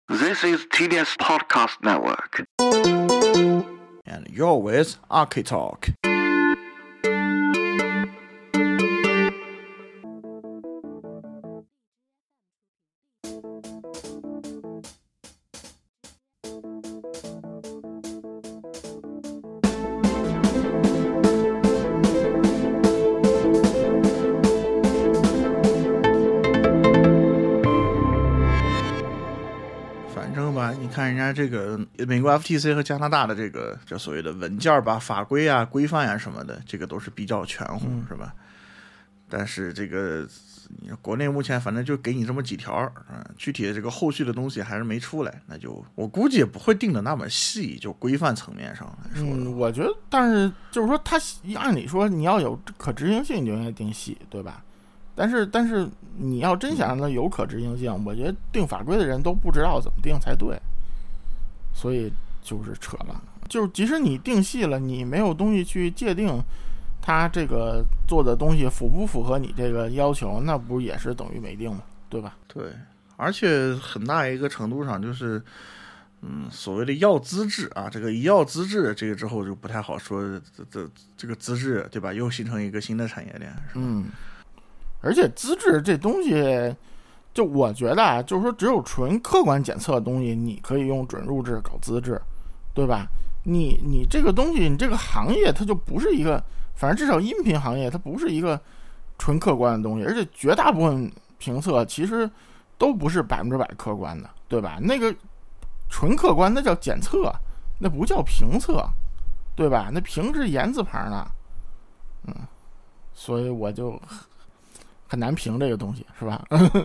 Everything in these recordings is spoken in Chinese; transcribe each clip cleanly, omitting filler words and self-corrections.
This is TBS Podcast Network. And you're with Architalk. 你看人家这个美国 FTC 和加拿大的这所谓的文件吧、法规啊、规范啊什么的，这个都是比较全乎，是吧？但是这个国内目前反正就给你这么几条，具体的这个后续的东西还是没出来，那就我估计也不会定的那么细，就规范层面上来说。 我觉得，但是就是说，它按理说你要有可执行性，你就应该定细，对吧？但是你要真想让它有可执行性，我觉得定法规的人都不知道怎么定才对，所以就是扯了。就是即使你定细了，你没有东西去界定它这个做的东西符不符合你这个要求，那不也是等于没定吗？对吧？ 对，而且很大一个程度上就是，所谓的要资质啊，这个一要资质，这个之后就不太好说，这个资质，对吧？又形成一个新的产业链，是吧？ 而且资质这东西，就我觉得啊，就是说只有纯客观检测的东西，你可以用准入制搞资质，对吧？你这个东西，你这个行业它就不是一个，反正至少音频行业它不是一个纯客观的东西，而且绝大部分评测其实都不是100%客观的，对吧？那个纯客观那叫检测，那不叫评测，对吧？那评是言字旁的，所以我就很难评这个东西，是吧？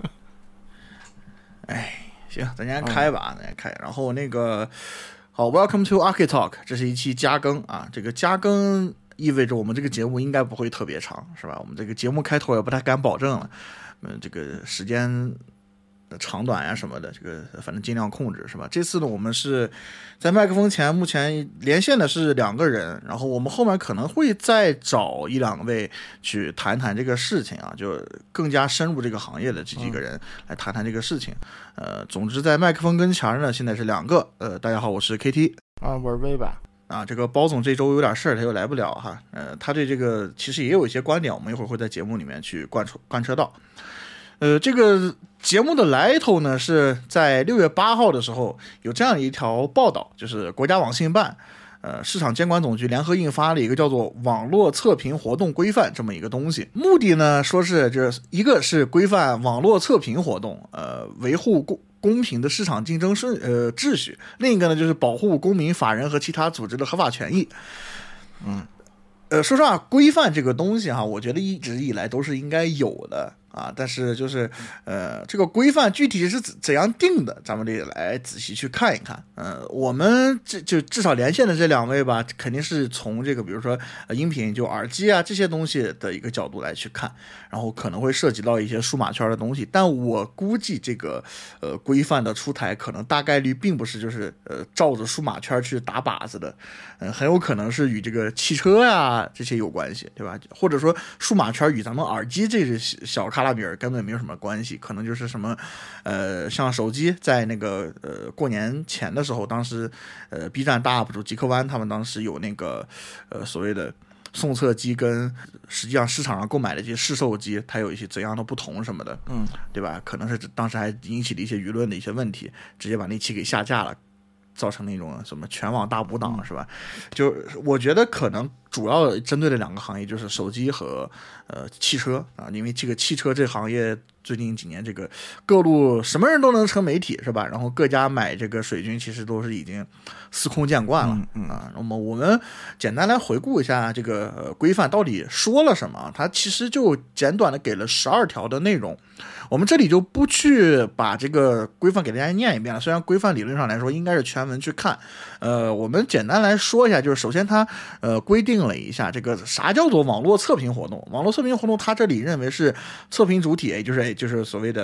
行，咱先开吧，咱先开。然后好 ，Welcome to Architalk， 这是一期加更啊。这个加更意味着我们这个节目应该不会特别长，是吧？我们这个节目开头也不太敢保证了，这个时间的长短呀什么的，这个反正尽量控制，是吧？这次呢，我们是在麦克风前，目前连线的是2个人，然后我们后面可能会再找1-2位去谈谈这个事情啊，就更加深入这个行业的这几个人来谈谈这个事情。总之在麦克风跟前呢，现在是2个。大家好，我是 KT 啊，我是威吧。 这个包总这周有点事儿，他又来不了哈。他对这个其实也有一些观点，我们一会儿会在节目里面去贯彻到。这个节目的来头呢，是在6月8号的时候有这样一条报道，就是国家网信办、市场监管总局联合印发了一个叫做《网络测评活动规范》这么一个东西。目的呢，说是就是一个是规范网络测评活动，维护公平的市场竞争秩序；另一个呢，就是保护公民、法人和其他组织的合法权益。说实话，规范这个东西哈，我觉得一直以来都是应该有的。但是就是这个规范具体是怎样定的，咱们得来仔细去看一看。我们就至少连线的这2位吧，肯定是从这个比如说音频就耳机啊这些东西的一个角度来去看，然后可能会涉及到一些数码圈的东西，但我估计这个规范的出台可能大概率并不是就是照着数码圈去打靶子的，很有可能是与这个汽车呀这些有关系，对吧？或者说数码圈与咱们耳机这是小卡拉比尔根本没有什么关系，可能就是什么像手机在那个过年前的时候，当时B 站大 UP 主极客湾他们当时有那个所谓的送测机跟实际上市场上购买的这些试售机它有一些怎样的不同什么的，对吧？可能是当时还引起了一些舆论的一些问题，直接把那期给下架了，造成那种什么全网大补档，是吧？就我觉得可能主要针对的2个行业就是手机和汽车啊，因为这个汽车这行业最近几年这个各路什么人都能成媒体，是吧？然后各家买这个水军其实都是已经司空见惯了那么我们简单来回顾一下这个规范到底说了什么，它其实就简短的给了12条的内容。我们这里就不去把这个规范给大家念一遍了，虽然规范理论上来说应该是全文去看，我们简单来说一下，就是首先它规定了一下这个啥叫做网络测评活动。网络测评活动它这里认为是测评主体，也就是所谓的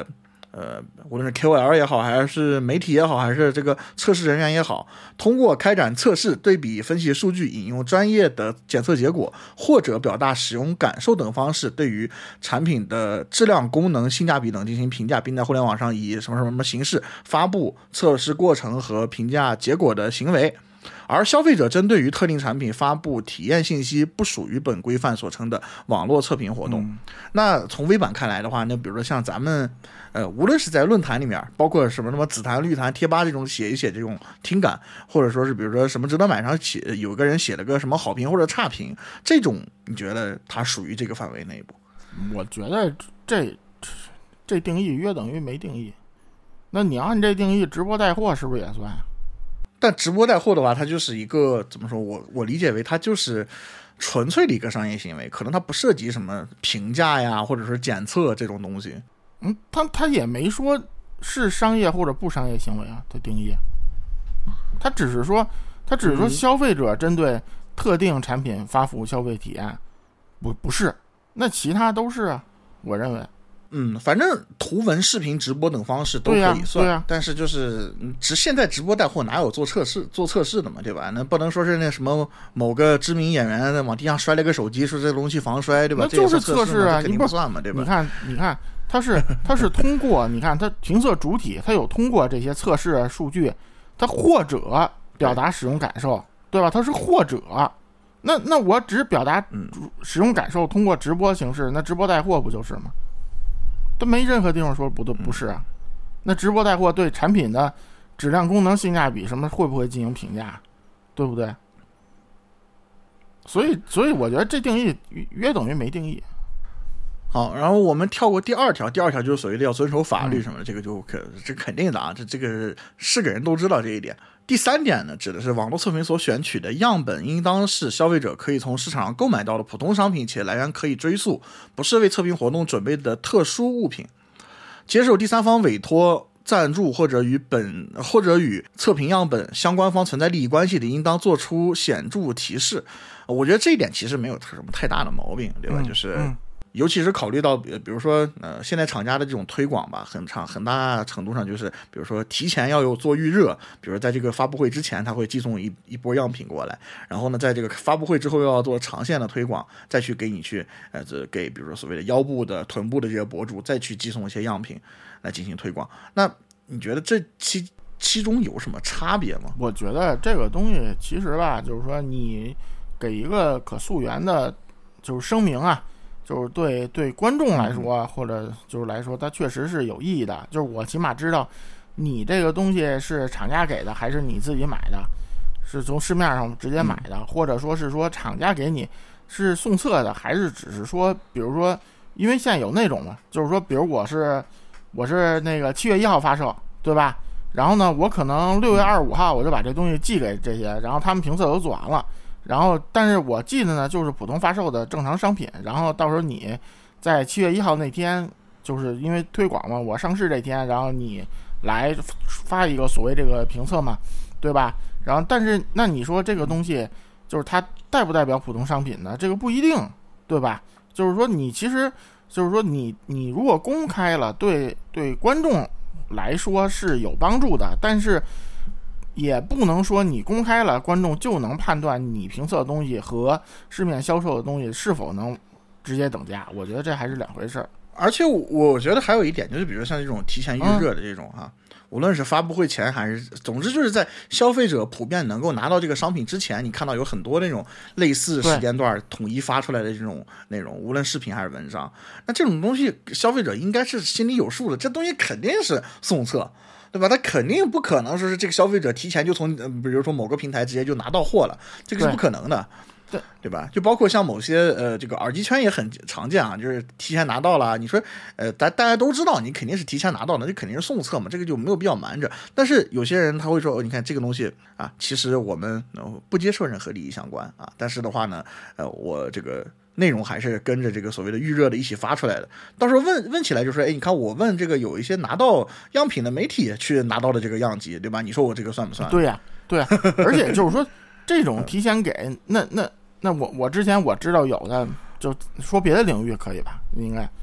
无论是 KOL 也好，还是媒体也好，还是这个测试人员也好，通过开展测试、对比分析数据、引用专业的检测结果，或者表达使用感受等方式，对于产品的质量、功能、性价比等进行评价，并在互联网上以什么什么形式发布测试过程和评价结果的行为。而消费者针对于特定产品发布体验信息不属于本规范所称的网络测评活动。那从微版看来的话，那比如说像咱们无论是在论坛里面，包括什么紫檀、绿檀、贴吧这种写一写这种听感，或者说是比如说什么值得买上有个人写了个什么好评或者差评，这种你觉得它属于这个范围内不？ 我觉得这定义约等于没定义。那你要按这定义，直播带货是不是也算？ 但直播带货的话，它就是一个怎么说？我理解为它就是纯粹的一个商业行为，可能它不涉及什么评价呀，或者是检测这种东西。 他也没说是商业或者不商业行为啊，它定义。他只是说消费者针对特定产品发布消费体验，不是，那其他都是啊，我认为。 反正图文、视频、直播等方式都可以算， 对啊， 但是就是现在直播带货哪有做测试的嘛，对吧？那不能说是那什么某个知名演员往地上摔了个手机，说这个东西防摔，对吧？ 那就是测试啊， 肯定不算嘛，对吧？ 你看，它是通过，你看它评测主体，它有通过这些测试数据，它或者表达使用感受，对吧？它是或者。那我只表达使用感受，通过直播形式，那直播带货不就是吗？都没任何地方说不是啊。那直播带货对产品的质量、功能、性价比什么会不会进行评价，对不对？所以我觉得这定义约等于没定义。 好，然后我们跳过第二条就是所谓的要遵守法律什么的，这个这肯定的啊，这个是个人都知道这一点。第3点呢，指的是网络测评所选取的样本应当是消费者可以从市场上购买到的普通商品，且来源可以追溯，不是为测评活动准备的特殊物品。接受第三方委托、赞助或者与测评样本相关方存在利益关系的，应当做出显著提示。我觉得这一点其实没有什么太大的毛病，对吧？尤其是考虑到比如说现在厂家的这种推广吧，很大程度上就是比如说提前要有做预热，比如在这个发布会之前他会寄送一波样品过来，然后呢在这个发布会之后又要做长线的推广，再去给你去给比如说所谓的腰部的、臀部的这些博主再去寄送一些样品来进行推广。那你觉得这其中有什么差别吗？ 我觉得这个东西其实吧，就是说你给一个可溯源的就是声明啊，就是对观众来说，或者就是来说，它确实是有意义的。就是我起码知道你这个东西是厂家给的，还是你自己买的，是从市面上直接买的，或者说是说厂家给你是送测的，还是只是说，比如说，因为现在有那种嘛，就是说，比如我是那个7月1号发售，对吧？然后呢，我可能6月25号我就把这东西寄给这些，然后他们评测都做完了。然后，但是我寄的呢就是普通发售的正常商品，然后到时候你在7月1号那天，就是因为推广嘛，我上市这天，然后你来发一个所谓这个评测嘛，对吧？然后，但是那你说这个东西就是它代不代表普通商品呢？这个不一定，对吧？就是说你其实就是说你如果公开了，对观众来说是有帮助的，但是也不能说你公开了，观众就能判断你评测的东西和市面销售的东西是否能直接等价。我觉得这还是两回事儿。 而且我觉得还有一点就是，比如像这种提前预热的这种哈，无论是发布会前还是，总之就是在消费者普遍能够拿到这个商品之前，你看到有很多那种类似时间段统一发出来的这种内容，无论视频还是文章，那这种东西消费者应该是心里有数的，这东西肯定是送测。对吧？他肯定不可能说是这个消费者提前就从比如说某个平台直接就拿到货了，这个是不可能的，对吧？就包括像某些这个耳机圈也很常见啊，就是提前拿到了，你说大家都知道你肯定是提前拿到的，这肯定是送测嘛，这个就没有必要瞒着。但是有些人他会说，你看这个东西啊，其实我们不接受任何利益相关啊，但是的话呢，我这个内容还是跟着这个所谓的预热的一起发出来的，到时候问起来就说，哎，你看我问这个有一些拿到样品的媒体去拿到的这个样机，对吧？你说我这个算不算？ 对呀，而且就是说这种提前给，那我之前我知道有的，就说别的领域可以吧，应该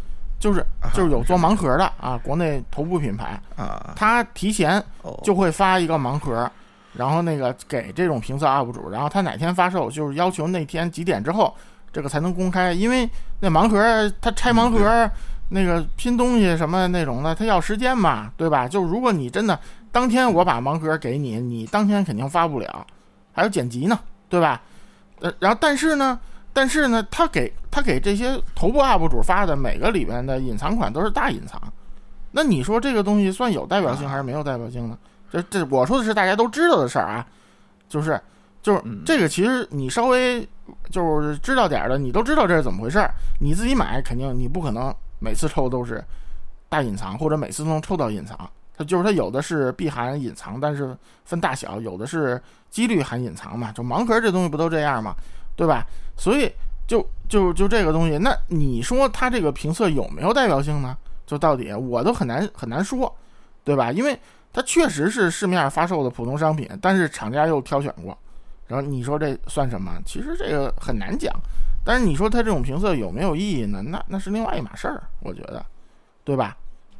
就是有做盲盒的啊，国内头部品牌啊， 他提前就会发一个盲盒，然后那个给这种评测 UP 主，然后他哪天发售，就是要求那天几点之后这个才能公开，因为那盲盒他拆盲盒那个拼东西什么那种的，他要时间嘛，对吧？就如果你真的当天我把盲盒给你，你当天肯定发不了，还有剪辑呢，对吧？然后但是呢，他给这些头部 UP 主发的每个里面的隐藏款都是大隐藏，那你说这个东西算有代表性还是没有代表性呢？这我说的是大家都知道的事儿啊，就是这个其实你稍微就是知道点的，你都知道这是怎么回事，你自己买肯定你不可能每次抽都是大隐藏，或者每次都能抽到隐藏。它有的是必含隐藏，但是分大小，有的是几率含隐藏嘛，就盲盒这东西不都这样嘛，对吧？所以就这个东西，那你说它这个评测有没有代表性呢？就到底我都很难说，对吧？因为它确实是市面发售的普通商品，但是厂家又挑选过，然后你说这算什么？其实这个很难讲。但是你说它这种评测有没有意义呢？那是另外一码事儿，我觉得，对吧？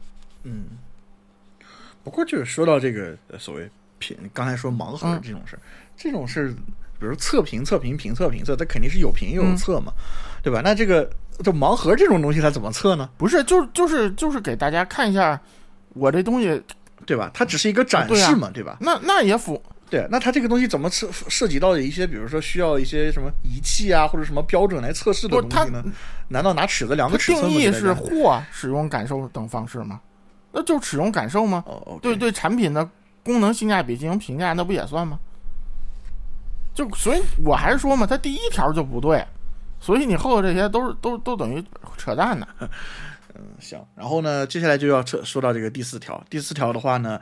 不过就是说到这个所谓刚才说盲盒这种事，这种事，比如测评、评测，它肯定是有评也有测嘛，对吧？那这盲盒这种东西它怎么测呢？ 不是，就是给大家看一下我这东西， 对吧？它只是一个展示嘛，对吧？ 那也对，那它这个东西怎么涉及到一些，比如说需要一些什么仪器啊，或者什么标准来测试的东西呢？难道拿尺子量个尺寸吗？ 定义是或使用感受等方式吗？那就使用感受吗？对产品的功能性价比进行评价，那不也算吗？所以我还是说嘛，它第一条就不对，所以你后头这些都等于扯淡呢。 行。然后呢，接下来就要说到这个第四条。第四条的话呢，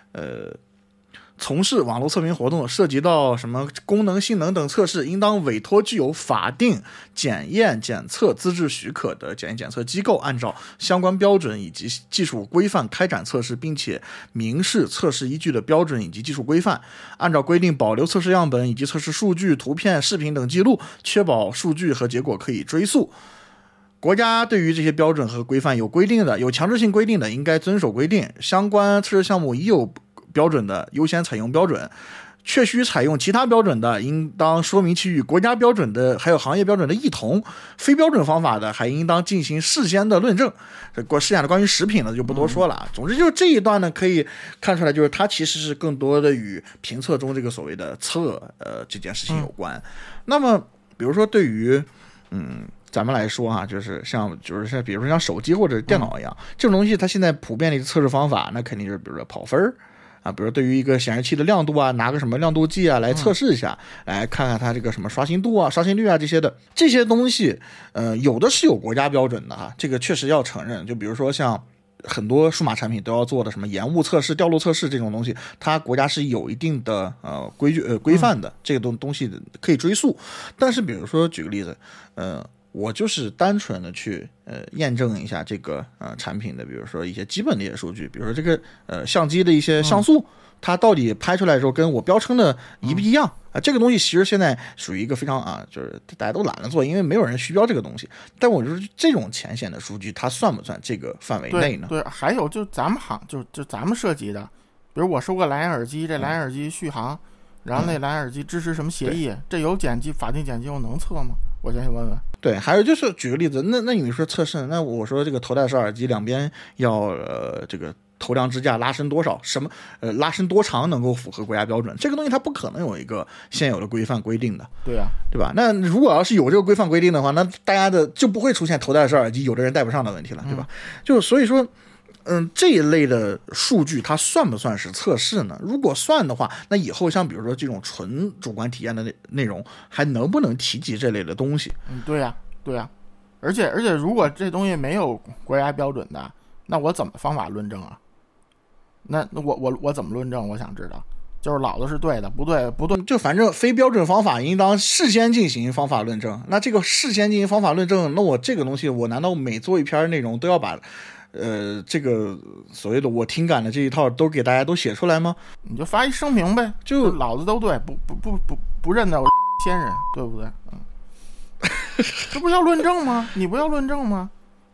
从事网络测评活动涉及到什么功能性能等测试，应当委托具有法定检验检测资质许可的检验检测机构，按照相关标准以及技术规范开展测试，并且明示测试依据的标准以及技术规范，按照规定保留测试样本以及测试数据、图片、视频等记录，确保数据和结果可以追溯。国家对于这些标准和规范有规定的、有强制性规定的，应该遵守规定。相关测试项目已有标准的，优先采用标准；确需采用其他标准的，应当说明其与国家标准的还有行业标准的异同。非标准方法的，还应当进行事先的论证。剩下的关于食品的就不多说了。总之就是这一段呢，可以看出来，就是它其实是更多的与评测中这个所谓的测这件事情有关。那么比如说对于咱们来说哈，就是比如说像手机或者电脑一样，这种东西它现在普遍的一个测试方法，那肯定就是比如说跑分啊，比如对于一个显示器的亮度啊，拿个什么亮度计啊来测试一下，来看看它这个什么刷新度啊、刷新率啊这些的，这些东西，有的是有国家标准的哈，这个确实要承认。就比如说像很多数码产品都要做的什么延误测试、掉落测试这种东西，它国家是有一定的规矩规范的，这个东西可以追溯。但是比如说举个例子，我就是单纯的去验证一下这个产品的，比如说一些基本的一些数据，比如说这个相机的一些像素，它到底拍出来的时候跟我标称的一不一样啊？这个东西其实现在属于一个非常就是大家都懒得做，因为没有人虚标这个东西。但我就是这种浅显的数据，它算不算这个范围内呢？ 对，还有就咱们就咱们涉及的，比如我收个蓝牙耳机，这蓝牙耳机续航，然后那蓝牙耳机支持什么协议，这有法定检机我能测吗？我先去问问。 对，还有就是举个例子，那你说测试，那我说这个头戴式耳机两边要这个头梁支架拉伸多少，什么拉伸多长能够符合国家标准，这个东西它不可能有一个现有的规范规定的。 对啊， 对吧？那如果要是有这个规范规定的话，那大家的就不会出现头戴式耳机有的人戴不上的问题了，对吧？就所以说这一类的数据它算不算是测试呢？如果算的话，那以后像比如说这种纯主观体验的内容还能不能提及这类的东西？ 对呀，而且如果这东西没有国家标准的，那我怎么方法论证啊？那我怎么论证？我想知道，就是老子是对的，不对， 就反正非标准方法应当事先进行方法论证。那这个事先进行方法论证，那我这个东西我难道每做一篇内容都要把这个所谓的我听感的这一套都给大家都写出来吗？ 你就发一声明呗，就老子都对，不认得我先人，对不对？这不要论证吗？你不要论证吗？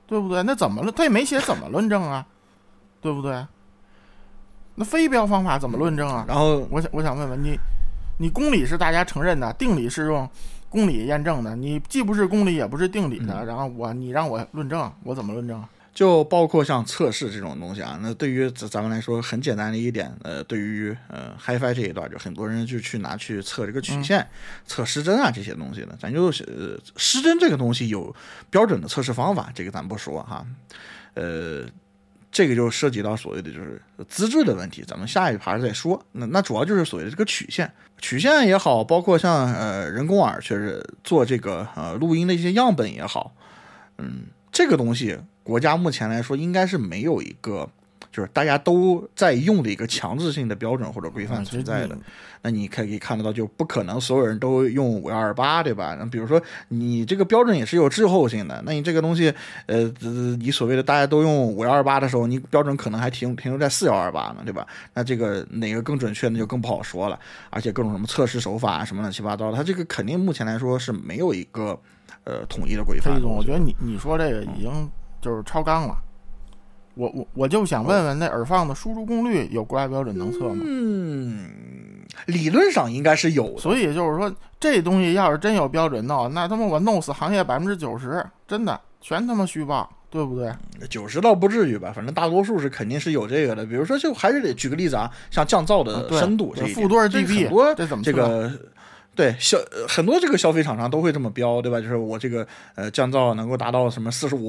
对不对？那怎么了？他也没写怎么论证啊，对不对？那非标方法怎么论证啊？ 然后我想问问你公理是大家承认的，定理是用公理验证的，你既不是公理也不是定理的，然后你让我论证，我怎么论证？ 就包括像测试这种东西啊，那对于咱们来说很简单的一点，对于HiFi 这一段，就很多人就拿去测这个曲线、测失真啊这些东西的。咱就失真这个东西有标准的测试方法，这个咱不说哈。这个就涉及到所谓的就是资质的问题，咱们下一盘再说。那主要就是所谓的这个曲线也好，包括像人工耳确实做这个录音的一些样本也好，这个东西国家目前来说应该是没有一个就是大家都在用的一个强制性的标准或者规范存在的。那你可以看得到，就不可能所有人都用5228，对吧？那比如说你这个标准也是有滞后性的，那你这个东西你所谓的大家都用5128的时候，你标准可能还停留在4128呢，对吧？那这个哪个更准确那就更不好说了。而且各种什么测试手法什么乱七八糟的，它这个肯定目前来说是没有一个统一的规范的。 我觉得你说这个已经就是超纲了。我就想问问，那耳放的输出功率有国家标准能测吗？ 理论上应该是有的。 所以就是说，这东西要是真有标准弄，那他妈我弄死行业90%，真的全他妈虚报，对不对 ？90%倒不至于吧，反正大多数是肯定是有这个的。比如说，就还是得举个例子啊，像降噪的深度这一点， 负多少 dB， 很多这怎么这个。对很多这个消费厂商都会这么标，对吧？就是我这个降噪能够达到什么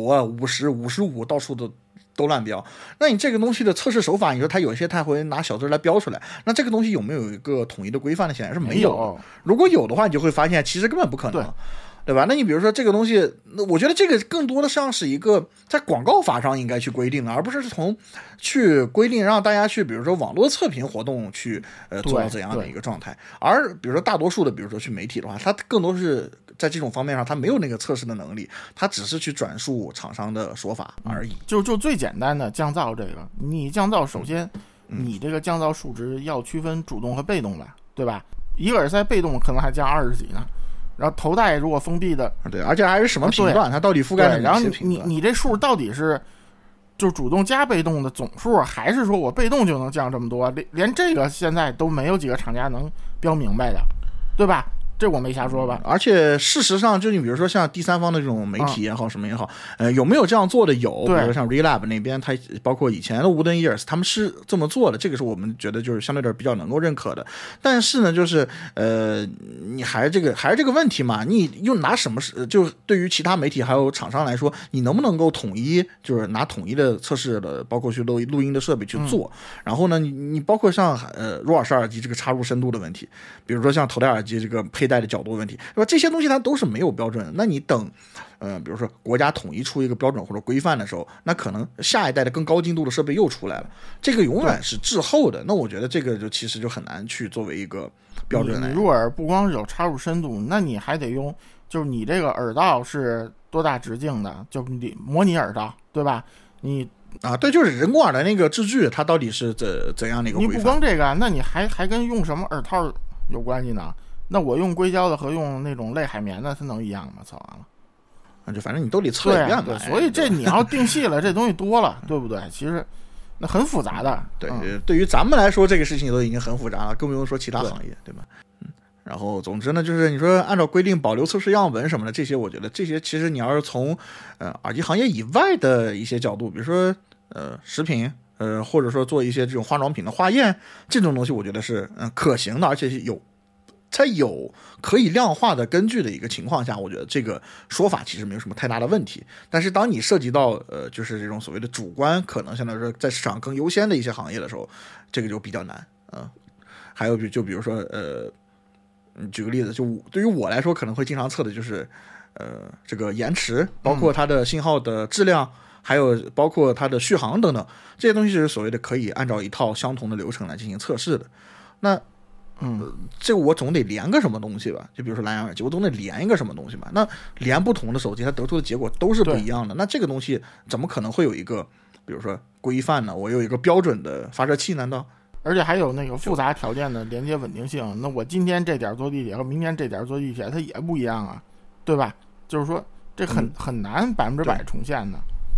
45、50、55，到处都乱标。那你这个东西的测试手法，你说它有些它会拿小字来标出来，那这个东西有没有一个统一的规范的？显然是没有。如果有的话，你就会发现其实根本不可能。对吧？那你比如说这个东西，那我觉得这个更多的像是一个在广告法上应该去规定的，而不是从去规定让大家去，比如说网络测评活动去做到怎样的一个状态。而比如说大多数的，比如说去媒体的话，它更多是在这种方面上，它没有那个测试的能力，它只是去转述厂商的说法而已。 就最简单的降噪这个，你降噪首先你这个降噪数值要区分主动和被动吧，对吧？一个耳塞被动可能还降20几呢。然后头戴如果封闭的， 对，而且还是什么频段，它到底覆盖了哪些频段？ 然后你这数到底是就主动加被动的总数，还是说我被动就能降这么多？连这个现在都没有几个厂家能标明白的，对吧？这我没瞎说吧？ 而且事实上，就你比如说像第三方的这种媒体也好，什么也好，有没有这样做的？有，比如说像 Relab 那边，它包括以前的Wooden Ears，他们是这么做的，这个是我们觉得就是相对点比较能够认可的。但是呢，就是你还是这个问题嘛，你又拿什么？就对于其他媒体还有厂商来说，你能不能够统一，就是拿统一的测试的，包括去录音的设备去做？然后呢，你包括像入耳式耳机这个插入深度的问题，比如说像头戴耳机这个佩戴的角度问题，对吧？这些东西它都是没有标准的。那你等，比如说国家统一出一个标准或者规范的时候，那可能下一代的更高精度的设备又出来了，这个永远是滞后的。那我觉得这个就其实就很难去作为一个标准来。 你入耳不光是有插入深度，那你还得用，就是你这个耳道是多大直径的，就你模拟耳道，对吧？你啊，对，就是人工耳的那个制距，它到底是怎样的一个规范？ 你不光这个，那你还跟用什么耳套有关系呢？那我用硅胶的和用那种类海绵的，它能一样吗？测完了， 那就反正你都得测一遍吧。 所以这你要定细了，这东西多了，对不对？其实那很复杂的。 对，对于咱们来说，这个事情都已经很复杂了，更不用说其他行业，对吧？然后总之呢，就是你说按照规定保留测试样本什么的，这些我觉得这些其实你要是从耳机行业以外的一些角度，比如说食品或者说做一些这种化妆品的化验这种东西，我觉得是可行的，而且在有可以量化的根据的一个情况下，我觉得这个说法其实没有什么太大的问题。但是当你涉及到就是这种所谓的主观可能相对来说在市场更优先的一些行业的时候，这个就比较难还有就比如说举个例子，就对于我来说可能会经常测的就是这个延迟，包括它的信号的质量，还有包括它的续航等等，这些东西是所谓的可以按照一套相同的流程来进行测试的。那这个我总得连个什么东西吧，就比如说蓝牙耳机，我总得连一个什么东西吧。那连不同的手机，它得出的结果都是不一样的。那这个东西怎么可能会有一个，比如说规范呢？我有一个标准的发射器，难道？ 而且还有那个复杂条件的连接稳定性。那我今天这点坐地铁和明天这点坐地铁，它也不一样啊，对吧？就是说这很难100%重现的。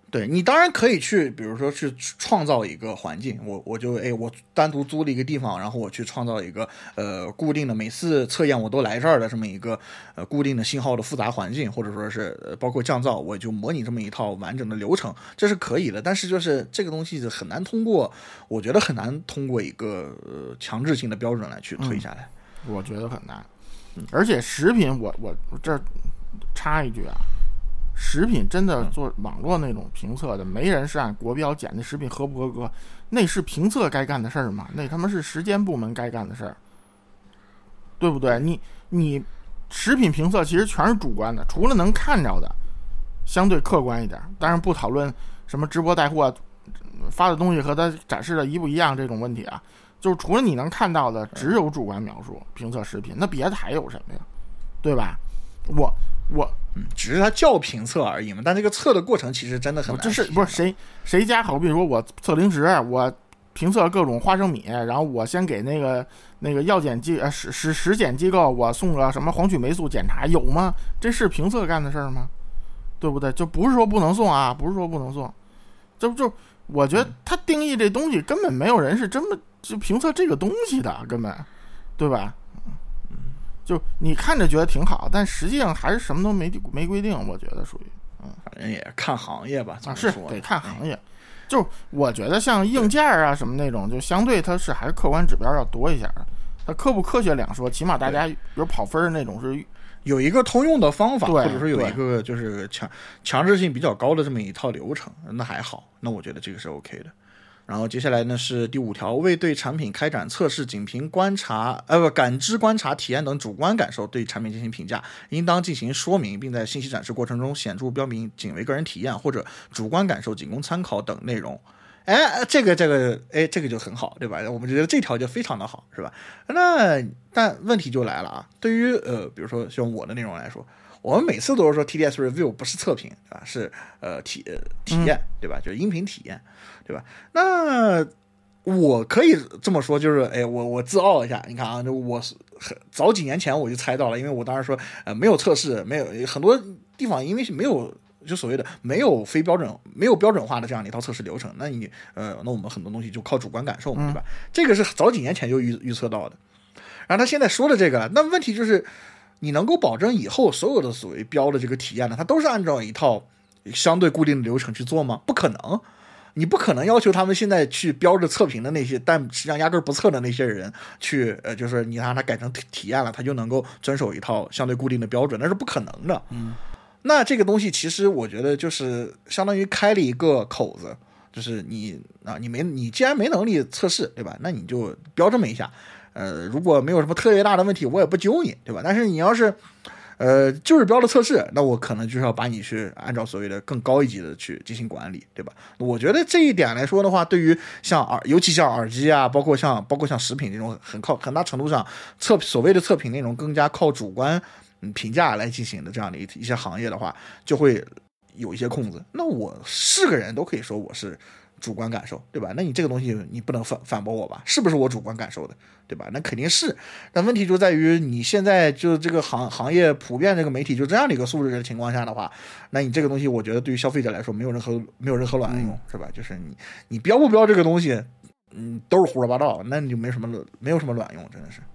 对你当然可以去，比如说去创造一个环境，我单独租了一个地方，然后我去创造一个固定的每次测验我都来这儿的这么一个固定的信号的复杂环境，或者说是包括降噪，我就模拟这么一套完整的流程，这是可以的。但是就是这个东西很难通过，我觉得很难通过一个强制性的标准来去推下来。 我觉得很难。而且食品我这插一句啊。食品真的做网络那种评测的，没人是按国标检的食品合不合格，那是评测该干的事儿吗？那他妈是时间部门该干的事儿，对不对？你食品评测其实全是主观的，除了能看着的相对客观一点，当然不讨论什么直播带货发的东西和他展示的一不一样这种问题啊，就是除了你能看到的只有主观描述评测食品，那别的还有什么呀？对吧？ 只是它叫评测而已嘛，但这个测的过程其实真的很难。 就是不是谁家好比说我测零食，我评测各种花生米，然后我先给那个药检实检机构我送个什么黄曲霉素检查，有吗？这是评测干的事儿吗？对不对？就不是说不能送啊，不是说不能送，就我觉得他定义这东西根本没有人是真的就评测这个东西的，根本对吧？就你看着觉得挺好，但实际上还是什么都没规定，我觉得属于反正也看行业吧， 是得看行业。就我觉得像硬件啊什么那种，就相对它是还是客观指标要多一下的。它科不科学两说，起码大家比如跑分那种是有一个通用的方法，或者说有一个就是强制性比较高的这么一套流程，那还好，那我觉得这个是 OK 的。然后接下来呢是第5条，未对产品开展测试，仅凭感知、观察、体验等主观感受对产品进行评价，应当进行说明，并在信息展示过程中显著标明仅为个人体验或者主观感受仅供参考等内容。这个就很好，对吧？我们觉得这条就非常的好，是吧？但问题就来了啊，对于比如说像我的内容来说，我们每次都是说 TDS review 不是测评，对吧？是体验，对吧？就是音频体验，对吧？那我可以这么说，就是我自傲一下，你看啊，我早几年前我就猜到了，因为我当时说没有测试，没有很多地方因为没有。就所谓的没有标准化的这样的一套测试流程，那我们很多东西就靠主观感受嘛，对吧？这个是早几年前就预测到的。然后他现在说了这个了，那问题就是你能够保证以后所有的所谓标的这个体验呢，它都是按照一套相对固定的流程去做吗？不可能，你不可能要求他们现在去标着测评的那些，但实际上压根不测的那些人去就是你让他改成体验了，他就能够遵守一套相对固定的标准，那是不可能的。那这个东西其实我觉得就是相当于开了一个口子，就是你既然没能力测试，对吧？那你就标这么一下，如果没有什么特别大的问题，我也不揪你，对吧？但是你要是就是标的测试，那我可能就是要把你去按照所谓的更高一级的去进行管理，对吧？我觉得这一点来说的话，对于尤其像耳机啊，包括像食品这种很大程度上所谓的测评那种更加靠主观评价来进行的这样的一些行业的话，就会有一些空子。那我是个人都可以说我是主观感受，对吧？那你这个东西你不能反驳我吧？是不是我主观感受的，对吧？那肯定是。但问题就在于你现在就这个行业普遍这个媒体就这样的一个素质的情况下的话，那你这个东西我觉得对于消费者来说没有任何卵用，是吧？就是你标不标这个东西，都是胡说八道，那你就没有什么卵用，真的是。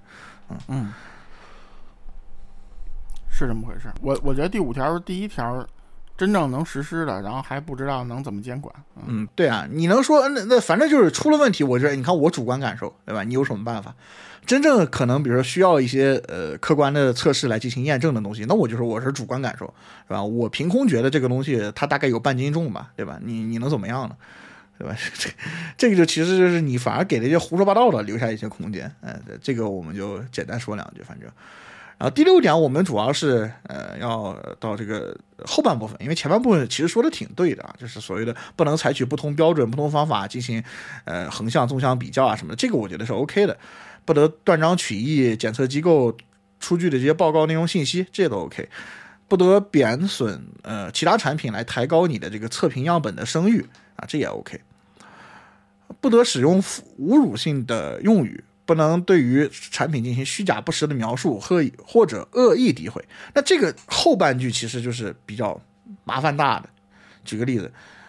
是这么回事。我觉得第5条是第1条真正能实施的，然后还不知道能怎么监管。 对啊，你能说那反正就是出了问题，我觉得你看我主观感受，对吧？你有什么办法？真正可能比如说需要一些客观的测试来进行验证的东西，那我是主观感受，是吧？我凭空觉得这个东西它大概有半斤重吧，对吧？你能怎么样呢？对吧？这个就其实就是你反而给了一些胡说八道的留下一些空间。这个我们就简单说两句，反正。然后第6点，我们主要是要到这个后半部分，因为前半部分其实说的挺对的啊，就是所谓的不能采取不同标准、不同方法进行横向、纵向比较啊什么的，这个我觉得是 OK 的，不得断章取义检测机构出具的这些报告内容信息，这都 OK， 不得贬损其他产品来抬高你的这个测评样本的声誉啊，这也 OK， 不得使用侮辱性的用语。不能对于产品进行虚假不实的描述或者恶意诋毁。那这个后半句其实就是比较麻烦大的。举个例子，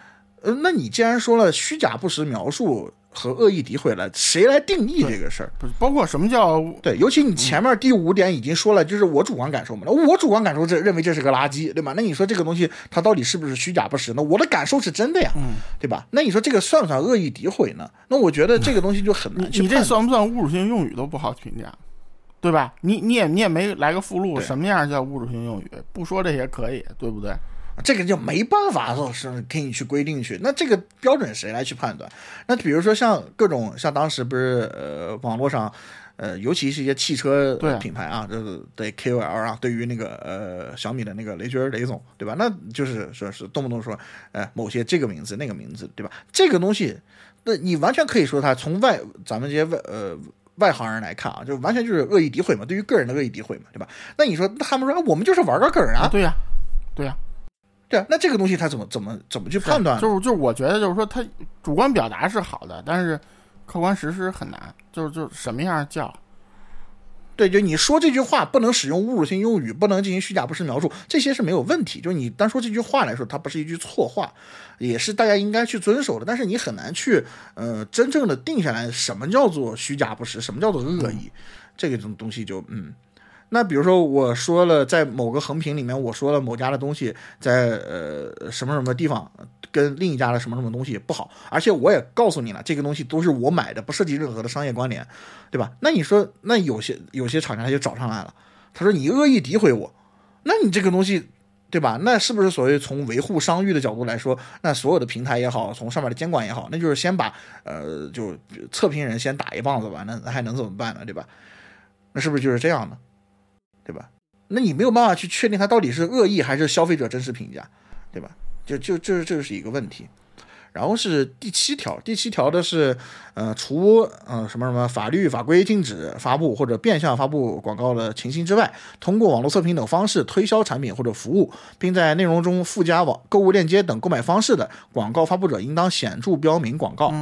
那你既然说了虚假不实描述和恶意诋毁了，谁来定义这个事儿？ 不是，包括什么叫对，尤其你前面第5点已经说了，就是我主观感受嘛，我主观感受认为这是个垃圾，对吧？那你说这个东西它到底是不是虚假不实呢？我的感受是真的呀，对吧？那你说这个算不算恶意诋毁呢？那我觉得这个东西就很难去判断。 你这算不算侮辱性用语都不好评价，对吧？你也没来个附录，什么样叫侮辱性用语？不说这些可以，对不对？ 这个就没办法是给你去规定去，那这个标准谁来去判断？那比如说像各种像当时不是网络上尤其是一些汽车品牌啊，就是对 KOL 啊，对于那个小米的那个雷军雷总，对吧？那就是说是动不动说某些这个名字那个名字，对吧？这个东西，那你完全可以说它从咱们这些外行人来看啊，就完全就是恶意诋毁嘛，对于个人的恶意诋毁嘛，对吧？那你说他们说我们就是玩个梗啊， 对呀，对呀。 对啊，那这个东西他怎么去判断？ 就是我觉得就是说他主观表达是好的，但是客观实施很难。就是什么样叫？ 对，就你说这句话不能使用侮辱性用语，不能进行虚假不实描述，这些是没有问题。就是你单说这句话来说，它不是一句错话，也是大家应该去遵守的。但是你很难去真正的定下来什么叫做虚假不实，什么叫做恶意，这个种东西就那比如说我说了在某个横屏里面我说了某家的东西在什么什么地方跟另一家的什么什么东西不好，而且我也告诉你了这个东西都是我买的，不涉及任何的商业关联，对吧？那你说那有些厂家他就找上来了，他说你恶意诋毁我，那你这个东西对吧？那是不是所谓从维护商誉的角度来说，那所有的平台也好，从上面的监管也好，那就是先把就测评人先打一棒子吧，那还能怎么办呢？对吧？那是不是就是这样的？对吧？那你没有办法去确定它到底是恶意还是消费者真实评价，对吧？这是一个问题。然后是第7条的是除什么什么法律法规禁止发布或者变相发布广告的情形之外，通过网络测评等方式推销产品或者服务，并在内容中附加购物链接等购买方式的广告发布者应当显著标明广告。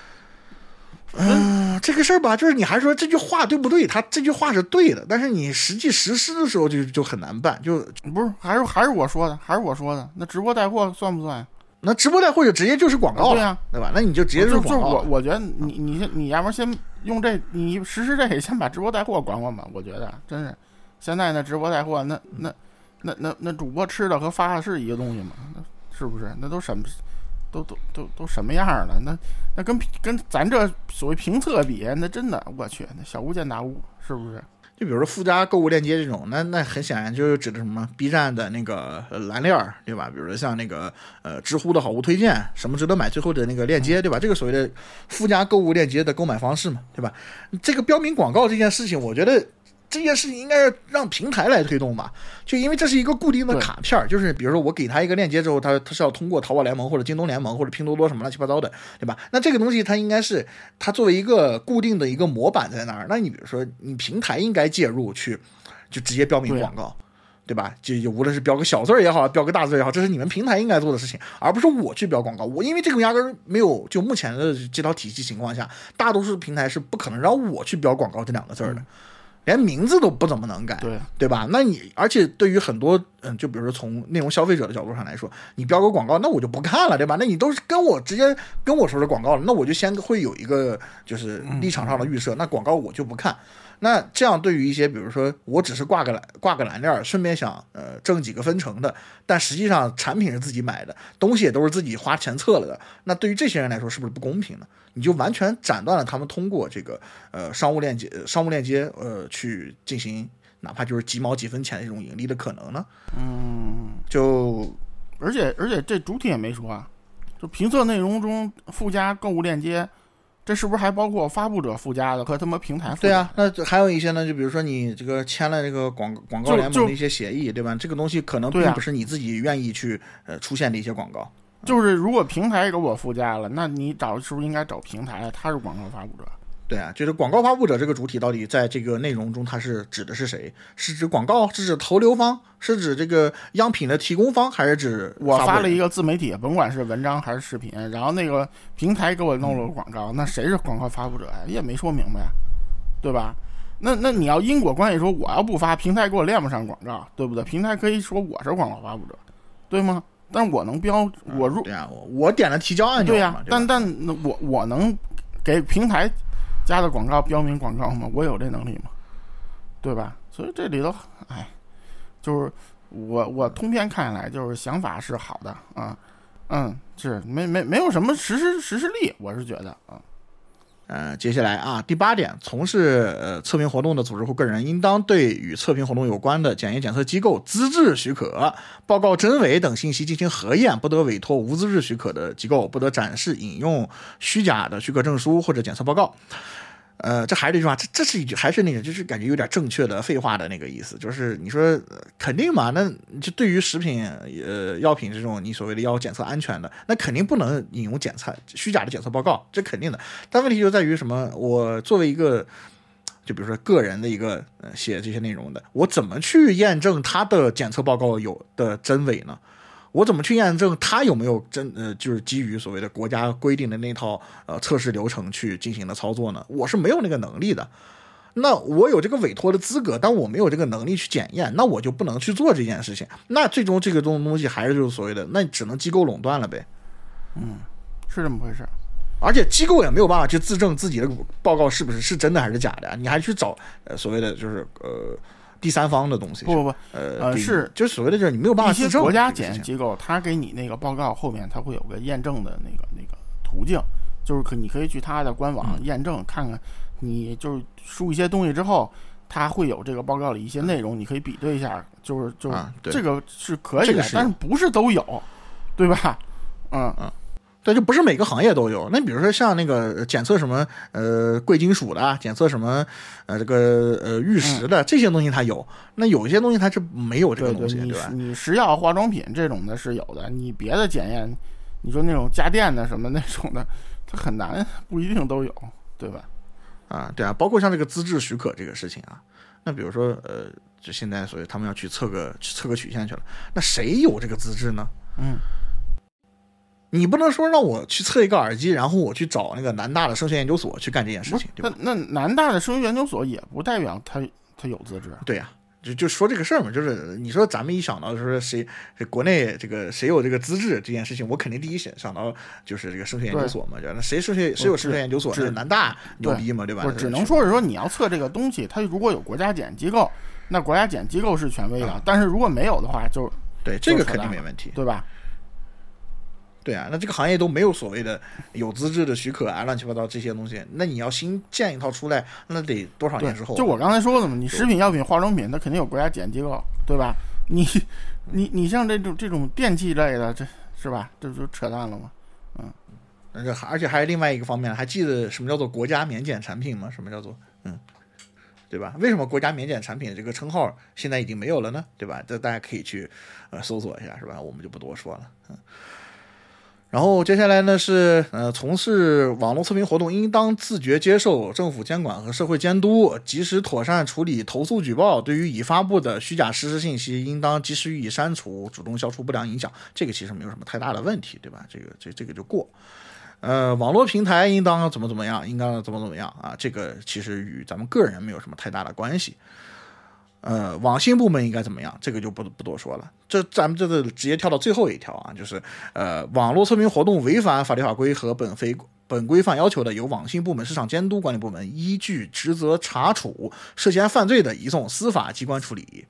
这个事儿吧，就是你还说这句话对不对？他这句话是对的，但是你实际实施的时候就很难办，就不是还是我说的，那直播带货算不算？ 那直播带货就直接就是广告了， 对啊， 对吧？那你就直接就是广告了。 我觉得你要不然先用这，你实施这个，先把直播带货管吧。我觉得真是，现在那直播带货，那主播吃的和发的是一个东西吗？那是不是？那都什么？都什么样了？那跟咱这所谓评测比，那真的我去，那小巫见大巫，是不是？ 就比如说附加购物链接这种，那很显然就是指的什么 B 站的那个蓝链，对吧？比如说像那个知乎的好物推荐，什么值得买最后的那个链接，对吧？这个所谓的附加购物链接的购买方式嘛，对吧？这个标明广告这件事情，我觉得这件事情应该是让平台来推动吧，就因为这是一个固定的卡片，就是比如说我给他一个链接之后，他是要通过淘宝联盟或者京东联盟或者拼多多什么乱七八糟的，对吧？那这个东西它应该是它作为一个固定的一个模板在那儿，那你比如说你平台应该介入去就直接标明广告，对吧？就无论是标个小字也好，标个大字也好，这是你们平台应该做的事情，而不是我去标广告。我因为这个压根没有，就目前的这套体系情况下，大多数平台是不可能让我去标广告这2个字的。连名字都不怎么能改，对吧？那你而且对于很多就比如说从内容消费者的角度上来说，你标个广告，那我就不看了，对吧？那你都是直接跟我说是广告了，那我就先会有一个就是立场上的预设，那广告我就不看。那这样对于一些比如说我只是挂个蓝链，顺便想挣几个分成的，但实际上产品是自己买的，东西也都是自己花钱测了的，那对于这些人来说是不是不公平呢？你就完全斩断了他们通过这个商务链接去进行哪怕就是几毛几分钱的这种盈利的可能呢？就而且这主体也没说啊，就评测内容中附加购物链接，这是不是还包括发布者附加的和他们平台附加的？ 对啊，那还有一些呢，就比如说你这个签了这个广告联盟的一些协议，对吧？这个东西可能并不是你自己愿意去出现的一些广告。 就是如果平台给我附加了，那你是不是应该找平台？他是广告发布者。 对啊，就是广告发布者这个主体到底在这个内容中它是指的是谁？是指广告？是指投流方？是指这个样品的提供方？还是指我发了一个自媒体，甭管是文章还是视频，然后那个平台给我弄了个广告，那谁是广告发布者呀？也没说明白，对吧？那你要因果关系说，我要不发，平台给我连不上广告，对不对？平台可以说我是广告发布者，对吗？ 但我能标对啊，我点了提交按钮对嘛， 但我能给平台加的广告标明广告吗？我有这能力吗？对吧？所以这里头，就是我通篇看下来，就是想法是好的啊，是没有什么实施力，我是觉得啊。 接下来啊，第8点，从事测评活动的组织或个人，应当对与测评活动有关的检验检测机构资质许可、报告真伪等信息进行核验，不得委托无资质许可的机构，不得展示、引用虚假的许可证书或者检测报告。这还是一句话，这是一句还是那个，就是感觉有点正确的废话的那个意思，就是你说肯定嘛，那就对于食品药品这种你所谓的要检测安全的，那肯定不能引用虚假的检测报告，这肯定的。但问题就在于什么？我作为一个就比如说个人的一个写这些内容的，我怎么去验证他的检测报告有的真伪呢？我怎么去验证他有没有就是基于所谓的国家规定的那套测试流程去进行的操作呢？我是没有那个能力的。那我有这个委托的资格，但我没有这个能力去检验，那我就不能去做这件事情。那最终这个东西还是就是所谓的，那只能机构垄断了呗。 是这么回事。 而且机构也没有办法去自证自己的报告是真的还是假的，你还去找所谓的就是第三方的东西。 不，是就是所谓的就是你没有办法自证。 一些国家检验机构，它给你那个报告后面，它会有个验证的那个途径，就是你可以去它的官网验证，看看你就是输一些东西之后，它会有这个报告里一些内容，你可以比对一下，就是这个是可以的，但是不是都有，对吧？ 对，就不是每个行业都有。那比如说像那个检测什么贵金属的，检测什么这个玉石的这些东西它有，那有些东西它是没有这个东西，对吧？ 你食药化妆品这种的是有的，你别的检验，你说那种家电的什么那种的，它很难，不一定都有，对吧？ 对啊，包括像这个资质许可这个事情啊，那比如说就现在所以他们要去测个曲线去了，那谁有这个资质呢？你不能说让我去测一个耳机，然后我去找那个南大的声学研究所去干这件事情，对吧？ 那南大的声学研究所也不代表他有资质。 对呀，就说这个事儿嘛，就是你说咱们一想到说谁国内这个谁有这个资质这件事情，我肯定第一想到就是这个声学研究所嘛，那谁有声学研究所？那南大牛逼嘛，对吧？ 我只能说是说你要测这个东西，它如果有国家检验机构，那国家检验机构是权威的，但是如果没有的话，就对这个肯定没问题， 对吧？ 对啊，那这个行业都没有所谓的有资质的许可啊，乱七八糟这些东西，那你要新建一套出来，那得多少年之后？ 就我刚才说的嘛，你食品药品化妆品，它肯定有国家检验机构，对吧？你像这种电器类的，这是吧？这就扯淡了嘛。 而且还有另外一个方面，还记得什么叫做国家免检产品吗？什么叫做对吧？为什么国家免检产品这个称号现在已经没有了呢？对吧？这大家可以去搜索一下，是吧？我们就不多说了。然后接下来呢是从事网络测评活动应当自觉接受政府监管和社会监督，及时妥善处理投诉举报，对于已发布的虚假实时信息应当及时予以删除，主动消除不良影响。这个其实没有什么太大的问题，对吧？这个就过。网络平台应当怎么样，应当怎么样啊？这个其实与咱们个人没有什么太大的关系。网信部门应该怎么样？这个就不多说了。咱们这个直接跳到最后一条啊，就是网络测评活动违反法律法规和本规范要求的，由网信部门市场监督管理部门依据职责查处，涉嫌犯罪的移送司法机关处理。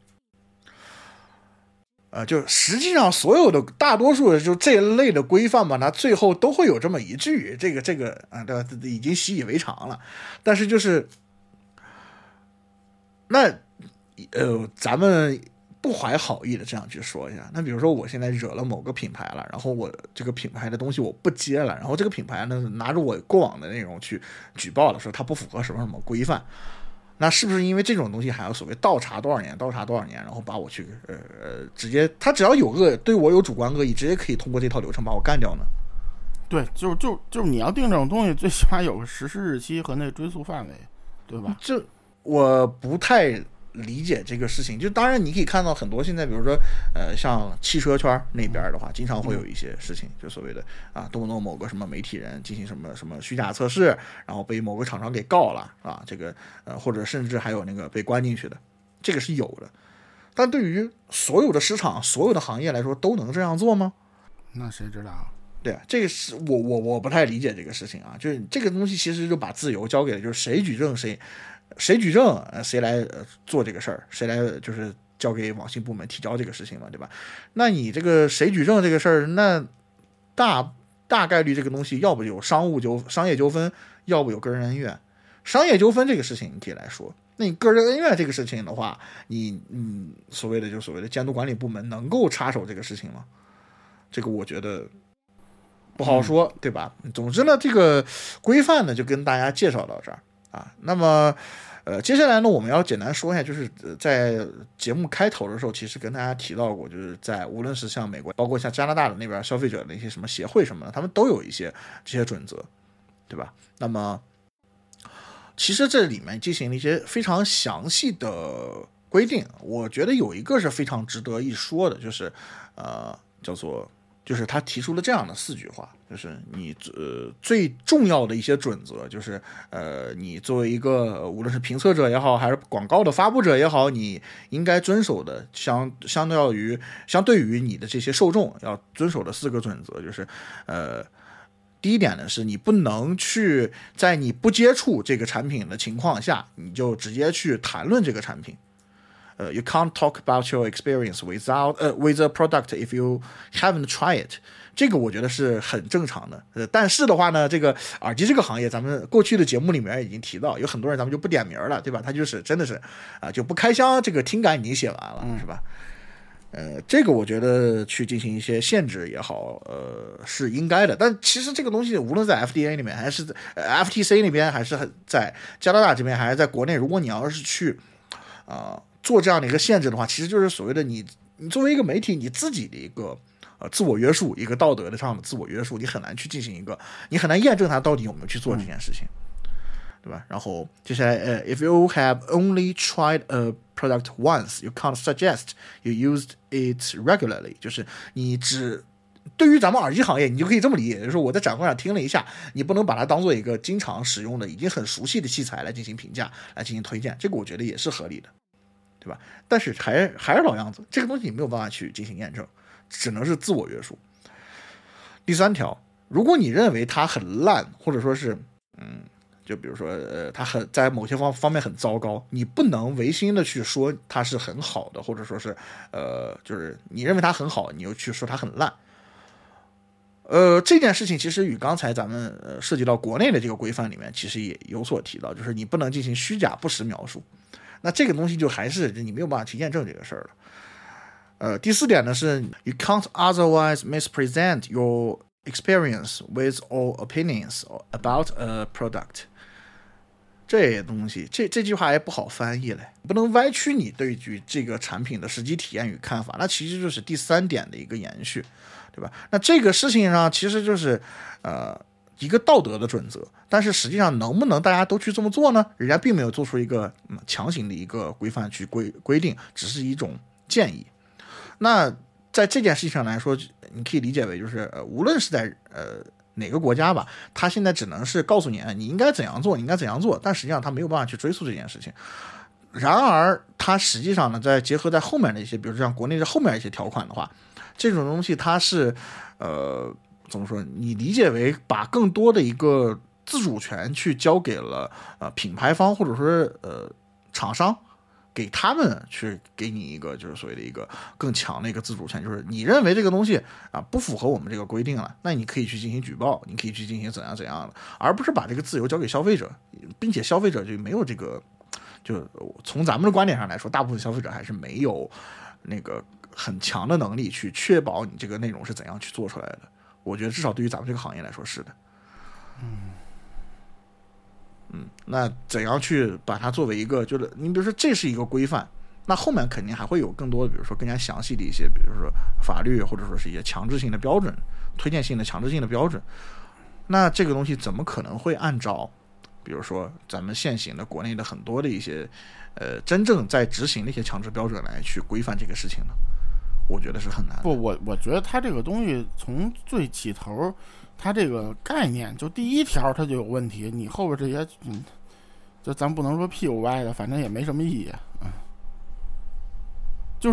就实际上所有的大多数的就这一类的规范嘛，它最后都会有这么一句，这个啊，对吧？已经习以为常了。但是就是那。咱们不怀好意的这样去说一下，那比如说我现在惹了某个品牌了，然后我这个品牌的东西我不接了，然后这个品牌呢拿着我过往的内容去举报了，说它不符合什么规范，那是不是因为这种东西还有所谓倒查多少年，然后把我去直接他只要对我有主观恶意，直接可以通过这套流程把我干掉呢？ 对，就是你要定这种东西，最起码有个实施日期和那追溯范围，对吧？ 这我不太理解这个事情。就当然你可以看到很多现在比如说像汽车圈那边的话，经常会有一些事情，就所谓的动不动某个什么媒体人进行什么虚假测试，然后被某个厂商给告了这个或者甚至还有那个被关进去的，这个是有的。但对于所有的市场所有的行业来说，都能这样做吗？ 那谁知道？ 对啊，这个是我不太理解这个事情啊，就是这个东西其实就把自由交给了，就是谁举证谁举证，谁来做这个事儿，谁来就是交给网信部门提交这个事情嘛，对吧？那你这个谁举证这个事儿，那大概率这个东西要不有商业纠纷，要不有个人恩怨。商业纠纷这个事情你可以来说，那你个人恩怨这个事情的话，你所谓的监督管理部门能够插手这个事情吗？这个我觉得不好说，对吧？总之呢，这个规范呢就跟大家介绍到这儿啊。那么接下来呢，我们要简单说一下，就是在节目开头的时候，其实跟大家提到过，就是在无论是像美国，包括像加拿大的那边消费者的一些什么协会什么的，他们都有一些这些准则，对吧？那么其实这里面进行了一些非常详细的规定，我觉得有一个是非常值得一说的，就是叫做。就是他提出了这样的4句话，就是你最重要的一些准则，就是你作为一个无论是评测者也好，还是广告的发布者也好，你应该遵守的相对于你的这些受众要遵守的4个准则，就是第一点呢，是你不能去在你不接触这个产品的情况下，你就直接去谈论这个产品。You can't talk about your experience with a product if you haven't tried it. 这个我觉得是很正常的。但是的话呢，这个耳机这个行业，咱们过去的节目里面已经提到，有很多人咱们就不点名了，对吧？他就是真的是就不开箱，这个听感已经写完了，是吧？这个我觉得去进行一些限制也好，是应该的。但其实这个东西，无论在 FDA 里面，还是FTC 那边，还是在加拿大这边，还是在国内，如果你要是去做这样的一个限制的话，其实就是所谓的你作为一个媒体，你自己的一个自我约束，一个道德的上的自我约束，你很难去进行你很难验证他到底有没有去做这件事情，对吧？然后接下来if you have only tried a product once, you can't suggest you used it regularly. 就是你对于咱们耳机行业，你就可以这么理解，就是说我在展会上听了一下，你不能把它当做一个经常使用的、已经很熟悉的器材来进行评价、来进行推荐，这个我觉得也是合理的。对吧？但是还是老样子，这个东西你没有办法去进行验证，只能是自我约束。第3条，如果你认为它很烂，或者说是就比如说它在某些方面很糟糕，你不能违心的去说它是很好的，或者说是就是你认为它很好，你又去说它很烂。这件事情其实与刚才咱们涉及到国内的这个规范里面，其实也有所提到，就是你不能进行虚假不实描述。那这个东西就还是你没有办法去验证这个事儿了。第4点呢是 you can't otherwise mispresent your experience with or opinions about a product。这东西这句话也不好翻译嘞，不能歪曲你对于这个产品的实际体验与看法，那其实就是第3点的一个延续，对吧？那这个事情上其实就是一个道德的准则，但是实际上能不能大家都去这么做呢？人家并没有做出一个强行的一个规范去规定，只是一种建议。那在这件事情上来说，你可以理解为就是无论是在哪个国家吧，他现在只能是告诉你你应该怎样做，你应该怎样做，但实际上他没有办法去追溯这件事情。然而他实际上呢，在结合在后面的一些，比如像国内的后面一些条款的话，这种东西它是怎么说？你理解为把更多的一个自主权去交给了品牌方或者说厂商，给他们去给你一个就是所谓的一个更强的一个自主权，就是你认为这个东西不符合我们这个规定了，那你可以去进行举报，你可以去进行怎样的，而不是把这个自由交给消费者，并且消费者就没有这个，就从咱们的观点上来说，大部分消费者还是没有那个很强的能力去确保你这个内容是怎样去做出来的。我觉得至少对于咱们这个行业来说是的。那怎样去把它作为一个，就是你比如说这是一个规范，那后面肯定还会有更多的，比如说更加详细的一些，比如说法律或者说是一些强制性的标准，推荐性的强制性的标准。那这个东西怎么可能会按照比如说咱们现行的国内的很多的一些真正在执行的一些强制标准来去规范这个事情呢？我觉得是很难的。 不，我觉得它这个东西从最起头，它这个概念就第1条它就有问题，你后边这些就咱不能说屁股歪的，反正也没什么意义。就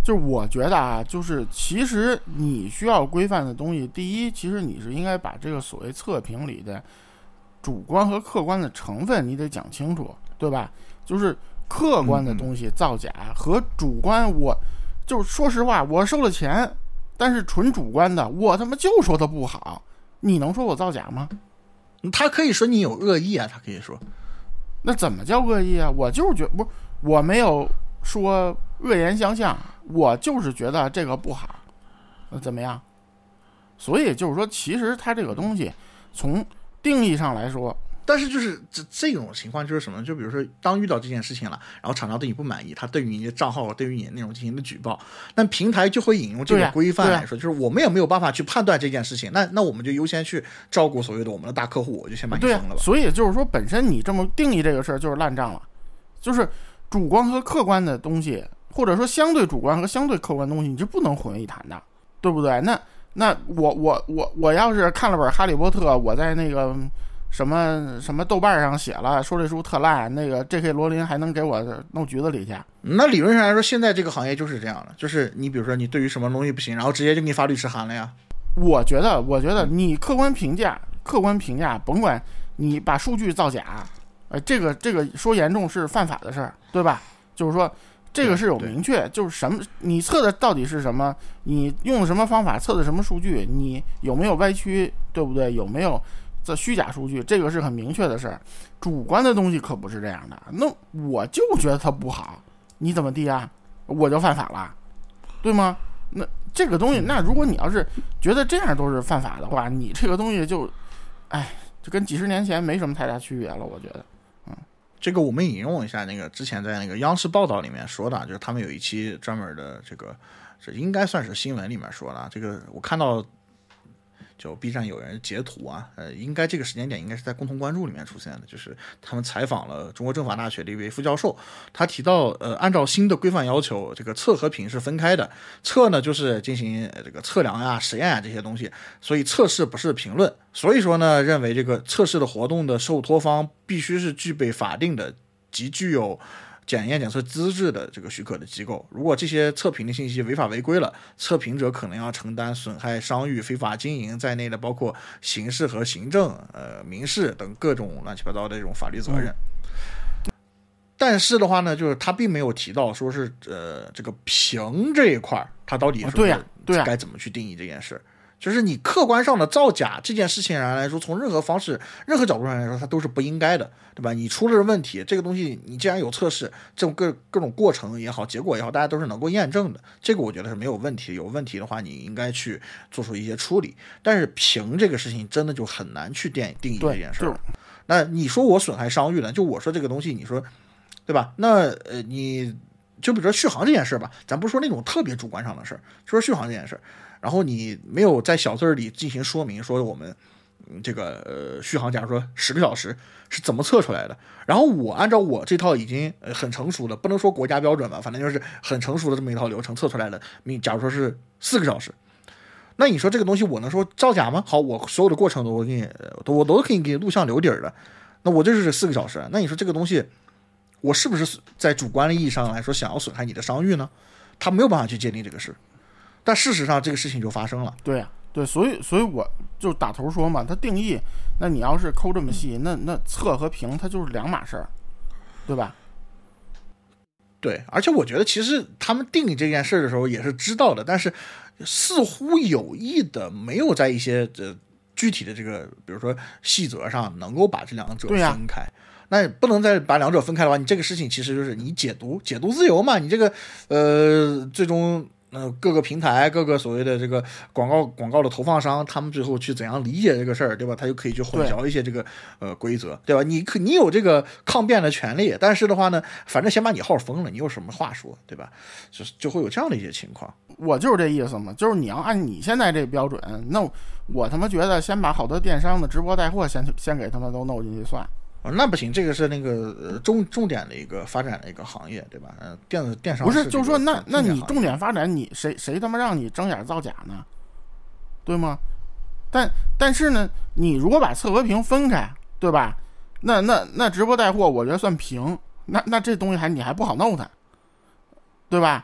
就是我觉得啊，就是其实你需要规范的东西，第一，其实你是应该把这个所谓测评里的主观和客观的成分你得讲清楚，对吧？就是客观的东西造假和主观，我就是说实话，我收了钱，但是纯主观的，我他妈就说它不好，你能说我造假吗？ 他可以说你有恶意啊，他可以说， 那怎么叫恶意啊？我就是觉得不是，我没有说恶言相向，我就是觉得这个不好，那怎么样？所以就是说，其实它这个东西从定义上来说， 但是就是这种情况就是什么？就比如说，当遇到这件事情了，然后厂商对你不满意，他对于你的账号、对于你的内容进行了举报，那平台就会引用这个规范来说，就是我们也没有办法去判断这件事情，那我们就优先去照顾所谓的我们的大客户，我就先把你封了吧。 所以就是说，本身你这么定义这个事儿就是烂账了，就是主观和客观的东西，或者说相对主观和相对客观的东西，你是不能混为一谈的，对不对？那我要是看了本《哈利波特》，我在那个什么豆瓣上写了说这书特烂，那个 J.K. 罗琳还能给我弄局子里去？ 那理论上来说，现在这个行业就是这样的，就是你比如说你对于什么东西不行，然后直接就给你发律师函了呀。 我觉得你客观评价，甭管你把数据造假，这个说严重是犯法的事儿，对吧？就是说这个是有明确，就是什么你测的到底是什么，你用的什么方法测的什么数据，你有没有歪曲，对不对？有没有这虚假数据，这个是很明确的事儿。主观的东西可不是这样的。那我就觉得它不好，你怎么地啊？我就犯法了，对吗？那这个东西，那如果你要是觉得这样都是犯法的话，你这个东西就跟几十年前没什么太大区别了，我觉得。 这个我们引用一下那个之前在那个央视报道里面说的，就是他们有一期专门的这应该算是新闻里面说的，这个我看到就 B 站有人截图啊，应该这个时间点应该是在共同关注里面出现的，就是他们采访了中国政法大学的一位副教授，他提到按照新的规范要求，这个测和评是分开的，测呢就是进行这个测量呀、实验啊这些东西，所以测试不是评论，所以说呢，认为这个测试的活动的受托方必须是具备法定的及具有检验检测资质的这个许可的机构，如果这些测评的信息违法违规了，测评者可能要承担损害商誉、非法经营在内的包括刑事和行政、民事等各种乱七八糟的这种法律责任。但是的话呢，就是他并没有提到说是这个评这一块他到底是该怎么去定义这件事。就是你客观上的造假这件事情上来说，从任何方式、任何角度上来说，它都是不应该的，对吧？你出了问题，这个东西你既然有测试，这种各种过程也好，结果也好，大家都是能够验证的，这个我觉得是没有问题。有问题的话，你应该去做出一些处理。但是评这个事情真的就很难去定义这件事儿。那你说我损害商誉呢？就我说这个东西，你说对吧？那你就比如说续航这件事吧，咱不说那种特别主观上的事儿，说续航这件事儿。然后你没有在小字里进行说明，说我们这个续航，假如说10个小时是怎么测出来的。然后我按照我这套已经很成熟的，不能说国家标准吧，反正就是很成熟的这么一套流程测出来的。你假如说是4个小时，那你说这个东西我能说造假吗？好，我所有的过程我都可以给录像留底的。那我这就是4个小时，那你说这个东西我是不是在主观的意义上来说想要损害你的商誉呢？他没有办法去界定这个事。但事实上这个事情就发生了。 对啊，对，所以我就打头说嘛，它定义，那你要是抠这么细，那测和评它就是两码事儿，对吧？ 对，而且我觉得其实他们定义这件事的时候也是知道的，但是似乎有意的没有在一些具体的这个比如说细则上能够把这两者分开。那不能再把两者分开的话，你这个事情其实就是你解读自由嘛，你这个最终各个平台、各个所谓的这个广告的投放商，他们最后去怎样理解这个事儿，对吧？他就可以去混淆一些这个规则，对吧？你有这个抗辩的权利，但是的话呢，反正先把你号封了，你有什么话说，对吧？就会有这样的一些情况。 我就是这意思嘛，就是你要按你现在这标准，那我他妈觉得先把好多电商的直播带货先给他们都弄进去算。 那不行，这个是那个重点的一个发展的一个行业，对吧？电商不是，就是说那你重点发展，你谁他妈让你睁眼造假呢？对吗？但是呢，你如果把测和评分开，对吧？那直播带货，我觉得算平，那这东西你还不好弄它，对吧？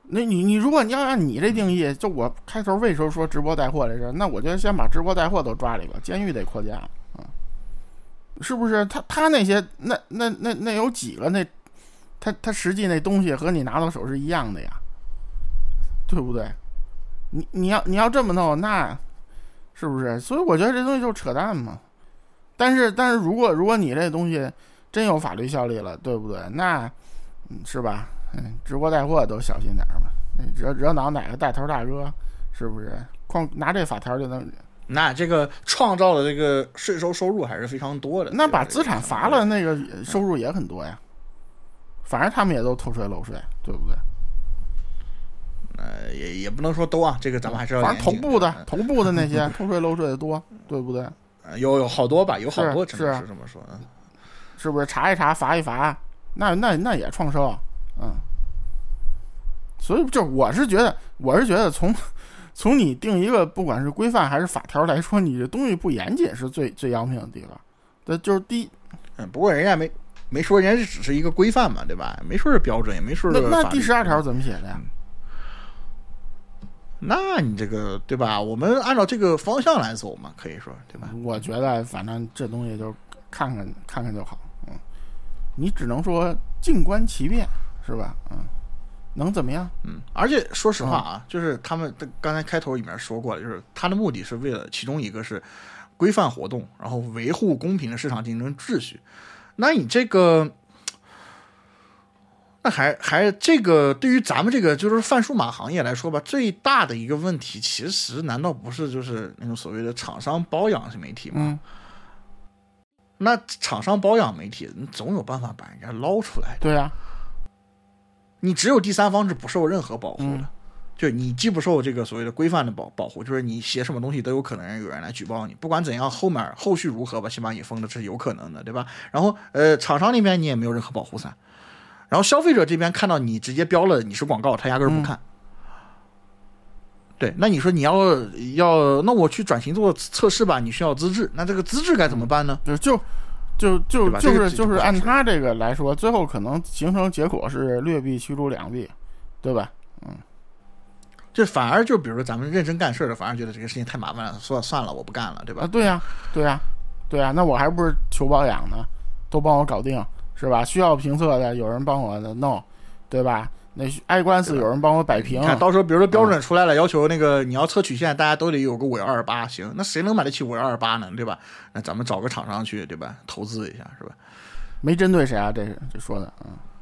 那你如果你要按你这定义，就我开头为什么说直播带货这事，那我觉得先把直播带货都抓了一个，监狱得扩建啊，是不是？他那些那有几个那他实际那东西和你拿到手是一样的呀，对不对？你要这么弄，那是不是？所以我觉得这东西就是扯淡嘛。但是如果你这东西真有法律效力了，对不对？那是吧？直播带货都小心点吧，惹恼哪个带头大哥，是不是？拿这法条就能。 那这个创造的这个税收入还是非常多的。 那把资产罚了，那个收入也很多呀。反正他们也都偷税漏税，对不对？ 也不能说都啊，这个咱们还是要反正头部的那些偷税漏税的多，对不对？ 有好多吧，有好多真的是这么说， 是不是？查一查，罚一罚，那也创收，所以就我是觉得从你定一个不管是规范还是法条来说，你这东西不严谨是最要命的地方。这就是第一， 不过人家没说人家只是一个规范嘛，对吧？没说是标准，也没说是那第12条怎么写的呀？ 那你这个对吧？我们按照这个方向来走嘛，可以说对吧？ 我觉得反正这东西就看看就好，你只能说静观其变，是吧？能怎么样？ 而且说实话啊，就是他们刚才开头里面说过了，就是他的目的是为了其中一个是规范活动，然后维护公平的市场竞争秩序。那你这个。那还这个对于咱们这个就是贩数码行业来说吧，最大的一个问题，其实难道不是就是那种所谓的厂商包养媒体吗？那厂商包养媒体，你总有办法把人家捞出来的。 对啊， 你只有第三方是不受任何保护的，就你既不受这个所谓的规范的保护，就是你写什么东西都有可能有人来举报你，不管怎样后续如何吧，先把你封的是有可能的，对吧？然后厂商那边你也没有任何保护伞。然后消费者这边看到你直接标了你是广告，他压根儿不看。对，那你说你要那我去转型做测试吧，你需要资质，那这个资质该怎么办呢？ 就是按他这个来说，最后可能形成结果是劣币驱逐良币，对吧？ 这反而就比如说咱们认真干事的，反而觉得这个事情太麻烦了，说算了，我不干了，对吧？ 对呀，那我还不是求保养呢，都帮我搞定。是吧？需要评测的有人帮我的弄，对吧？那挨官司有人帮我摆平。 看到时候，比如说标准出来了，要求那个你要测曲线，大家都得有个5.128，行，那谁能买得起5.128呢？对吧？那咱们找个厂商去，对吧？投资一下，是吧？ 没针对谁啊？这说的，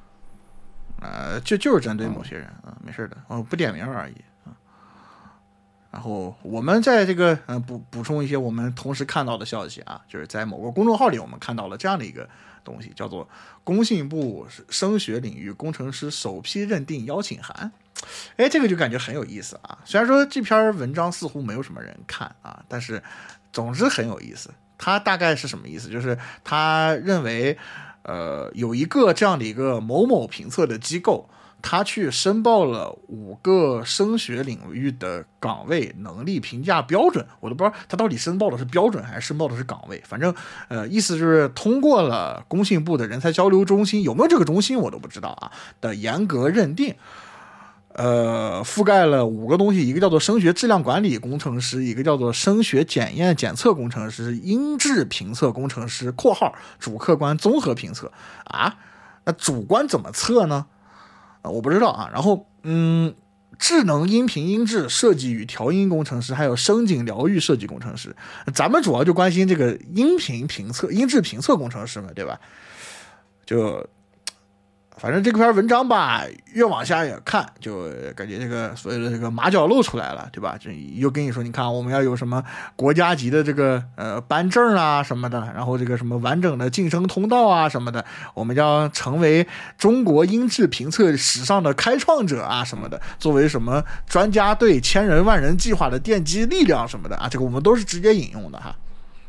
就是针对某些人啊，没事的，不点名而已啊。然后我们在这个补充一些我们同时看到的消息啊，就是在某个公众号里我们看到了这样的一个东西，叫做工信部升学领域工程师首批认定邀请函。这个就感觉很有意思啊。虽然说这篇文章似乎没有什么人看啊，但是总之很有意思。它大概是什么意思？就是他认为有一个这样的一个某某评测的机构，他去申报了5个升学领域的岗位能力评价标准，我都不知道他到底申报的是标准还是申报的是岗位，反正意思就是通过了工信部的人才交流中心，有没有这个中心我都不知道啊的严格认定，覆盖了5个东西，一个叫做升学质量管理工程师，一个叫做升学检验检测工程师，音质评测工程师（括号主客观综合评测）啊，那主观怎么测呢？我不知道啊。然后智能音频音质设计与调音工程师，还有声景疗愈设计工程师，咱们主要就关心这个音频评测音质评测工程师嘛，对吧？就反正这篇文章吧，越往下也看，就感觉这个所谓的这个马脚露出来了，对吧？就又跟你说，你看我们要有什么国家级的这个颁证啊什么的，然后这个什么完整的晋升通道啊什么的，我们要成为中国音质评测史上的开创者啊什么的，作为什么专家队千人万人计划的奠基力量什么的啊，这个我们都是直接引用的哈。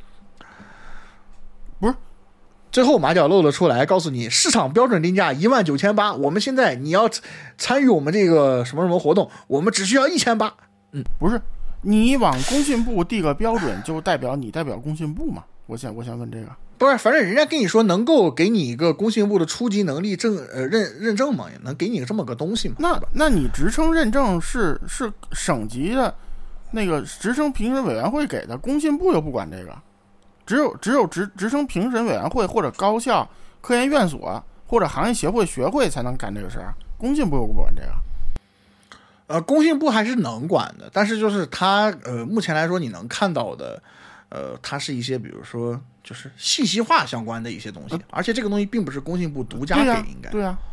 不是。 最后马脚露了出来，告诉你市场标准定价19800，我们现在你要参与我们这个什么什么活动，我们只需要1800。 不是，你往工信部递个标准，就代表你代表工信部吗？我想问这个。 不是，反正人家跟你说能够给你一个工信部的初级能力认证嘛，也能给你这么个东西嘛。 那你职称认证是省级的那个职称评审委员会给的，工信部又不管这个，只有职称评审委员会或者高校、科研院所或者行业协会、学会才能干这个事儿，工信部又不管这个。 工信部还是能管的，但是就是它目前来说你能看到的。它是一些比如说就是信息化相关的一些东西，而且这个东西并不是工信部独家给，应该对呀，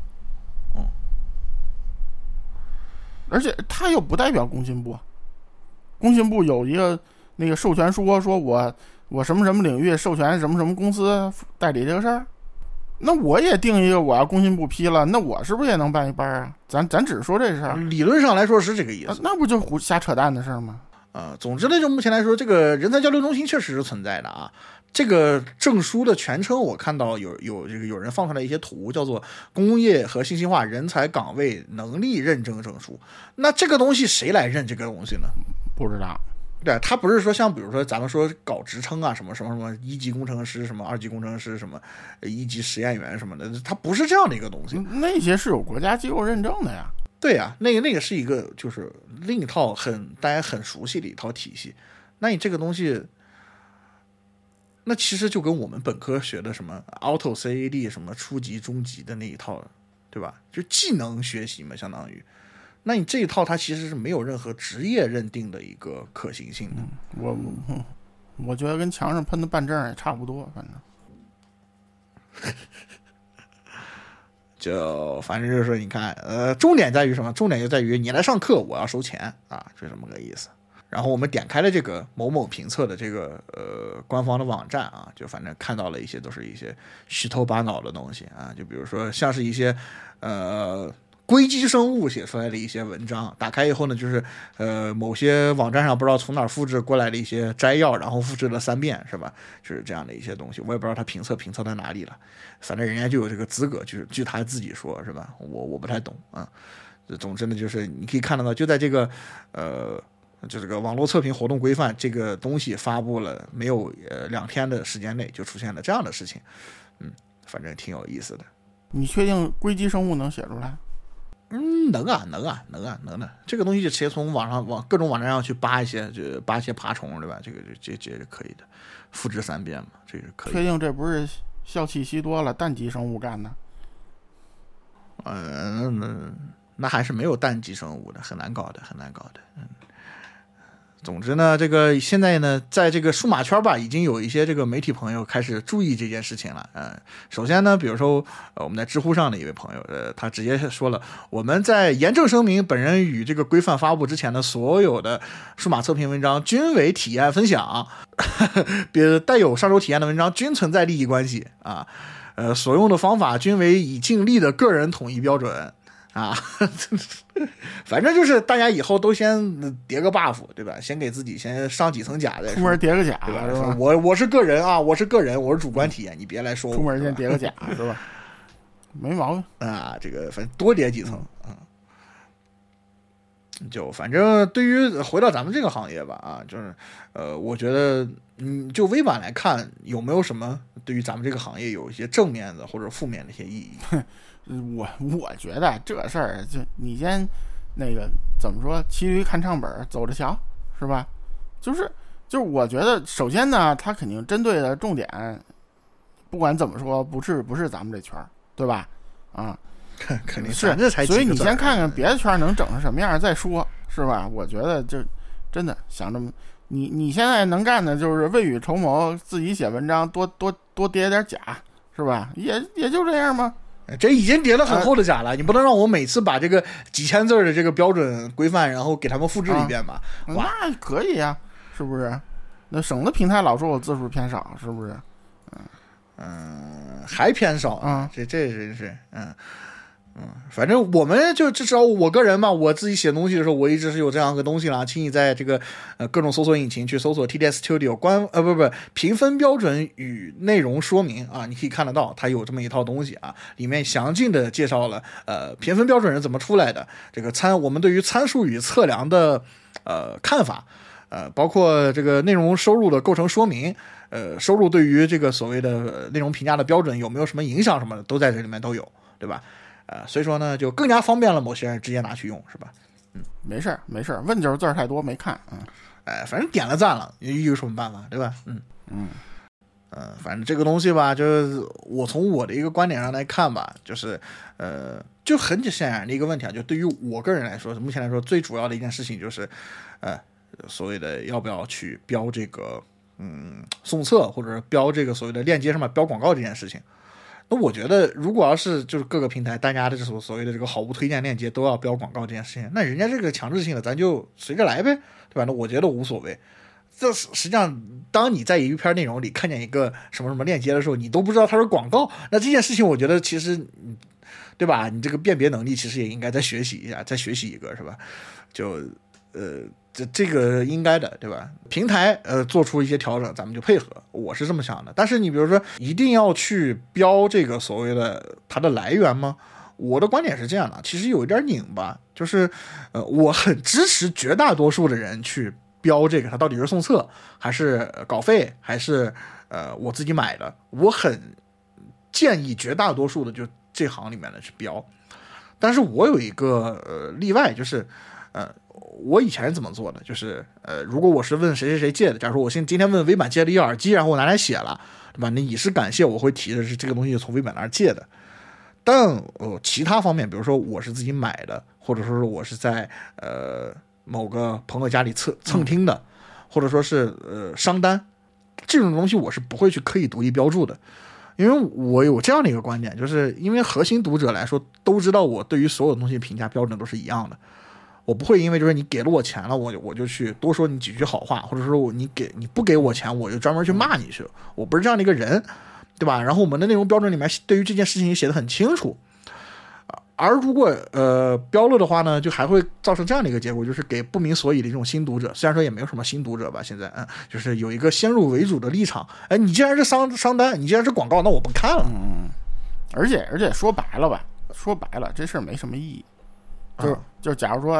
而且它又不代表工信部，工信部有一个那个授权书，说我什么什么领域授权什么什么公司代理这个事儿，那我也定一个，我要工信部批了，那我是不是也能办一班啊？咱只说这事儿， 理论上来说是这个意思， 那不就瞎扯淡的事儿吗？ 总之呢，就目前来说，这个人才交流中心确实是存在的啊。这个证书的全称我看到有人放出来一些图，叫做工业和信息化人才岗位能力认证证书。那这个东西谁来认这个东西呢？ 不知道。 对，它不是说像比如说咱们说搞职称啊，什么什么什么一级工程师，什么二级工程师，什么一级实验员什么的，它不是这样的一个东西。 那些是有国家机构认证的呀。 对呀，那个是一个就是另一套大家很熟悉的一套体系。那你这个东西，那其实就跟我们本科学的什么 Auto CAD 什么初级、中级的那一套，对吧？就技能学习嘛，相当于。那你这一套它其实是没有任何职业认定的一个可行性的。 我觉得跟墙上喷的办证也差不多，反正。 就反正就是说，你看，重点在于什么？重点就在于你来上课，我要收钱啊，就这么个意思。然后我们点开了这个某某评测的这个官方的网站啊，就反正看到了一些都是一些虚头巴脑的东西啊，就比如说像是一些硅基生物写出来的一些文章，打开以后呢，就是某些网站上不知道从哪儿复制过来的一些摘要，然后复制了3遍，是吧？就是这样的一些东西，我也不知道他评测在哪里了，反正人家就有这个资格，就是据他自己说，是吧？我不太懂啊。总之呢，就是你可以看得到，就在这个就这个网络测评活动规范这个东西发布了没有2天的时间内，就出现了这样的事情，反正挺有意思的。 你确定硅基生物能写出来？ 能啊，这个东西就直接从往各种网站上去扒一些爬虫，对吧？这是可以的，复制3遍嘛，这是可以。 确定这不是笑气息多了氮基生物干的？ 那还是没有氮基生物的，很难搞的。总之呢，这个现在呢，在这个数码圈吧，已经有一些这个媒体朋友开始注意这件事情了。首先呢，比如说我们在知乎上的一位朋友，他直接说了，我们在严正声明，本人与这个规范发布之前的所有的数码测评文章均为体验分享，带有上周体验的文章均存在利益关系啊，所用的方法均为已尽力的个人统一标准。啊，反正就是大家以后都先叠个 buff， 对吧？先给自己先上几层甲再说， 出门叠个甲， 对吧？ 是吧？ 我是个人啊，我是主观体验，你别来说我。 出门先叠个甲，是吧？没毛病啊，这个反正多叠几层啊。就反正对于回到咱们这个行业吧啊，就是我觉得就微版来看，有没有什么对于咱们这个行业有一些正面的或者负面的一些意义？ 我觉得这事儿就你先那个怎么说，骑驴看唱本走着瞧，是吧？就是我觉得首先呢，他肯定针对的重点，不管怎么说不是咱们这圈，对吧？啊， 肯定是这才， 所以你先看看别的圈能整成什么样再说，是吧？我觉得就真的想这么，你现在能干的就是未雨绸缪，自己写文章多叠点甲，是吧？也就这样吗？ 这已经叠了很厚的甲了，你不能让我每次把这个几千字的这个标准规范，然后给他们复制一遍吧？ 那可以呀，是不是？那省得平台老说我字数偏少，是不是？ 还偏少啊？这真是反正我们就至少我个人嘛，我自己写东西的时候，我一直是有这样一个东西啦，请你在这个各种搜索引擎去搜索 TDS Studio 评分标准与内容说明啊，你可以看得到它有这么一套东西啊，里面详尽的介绍了评分标准是怎么出来的，这个我们对于参数与测量的看法，包括这个内容收入的构成说明， 收入对于这个所谓的内容评价的标准有没有什么影响什么的，都在这里面都有，对吧？所以说呢，就更加方便了某些人直接拿去用，是吧？ 没事没事，问就是字儿太多没看， 反正点了赞了，有什么办法，对吧？反正这个东西吧，就是我从我的一个观点上来看吧，就是就很显然的一个问题啊，就对于我个人来说，目前来说最主要的一件事情就是，所谓的要不要去标这个送测，或者标这个所谓的链接上面标广告这件事情。那我觉得，如果要是就是各个平台大家的所谓的这个好物推荐链接都要标广告这件事情，那人家这个强制性的咱就随着来呗，对吧？那我觉得无所谓。这实际上，当你在一篇内容里看见一个什么什么链接的时候，你都不知道它是广告，那这件事情我觉得其实，对吧？你这个辨别能力其实也应该再学习一下，再学习一个，是吧？就这个应该的，对吧？平台做出一些调整，咱们就配合，我是这么想的。但是你比如说，一定要去标这个所谓的它的来源吗？我的观点是这样的，其实有一点拧巴，就是我很支持绝大多数的人去标这个它到底是送测还是稿费还是我自己买的，我很建议绝大多数的就这行里面的去标。但是我有一个例外，就是我以前是怎么做的，就是如果我是问谁谁谁借的，假如说我今天问微版借了一耳机，然后我拿来写了，对吧？那以示感谢，我会提的是这个东西从微版那儿借的。但其他方面，比如说我是自己买的，或者说是我是在某个朋友家里蹭听的，或者说是商单，这种东西我是不会去刻意独立标注的。因为我有这样的一个观点，就是因为核心读者来说都知道我对于所有东西评价标准都是一样的，我不会因为就是你给了我钱了，我就去多说你几句好话，或者说你不给我钱，我就专门去骂你去，我不是这样的一个人，对吧？然后我们的内容标准里面对于这件事情也写得很清楚。而如果标了的话呢，就还会造成这样的一个结果，就是给不明所以的这种新读者，虽然说也没有什么新读者吧，现在就是有一个先入为主的立场，你既然是商单，你既然是广告，那我不看了。 而且说白了，这事儿没什么意义。就是假如说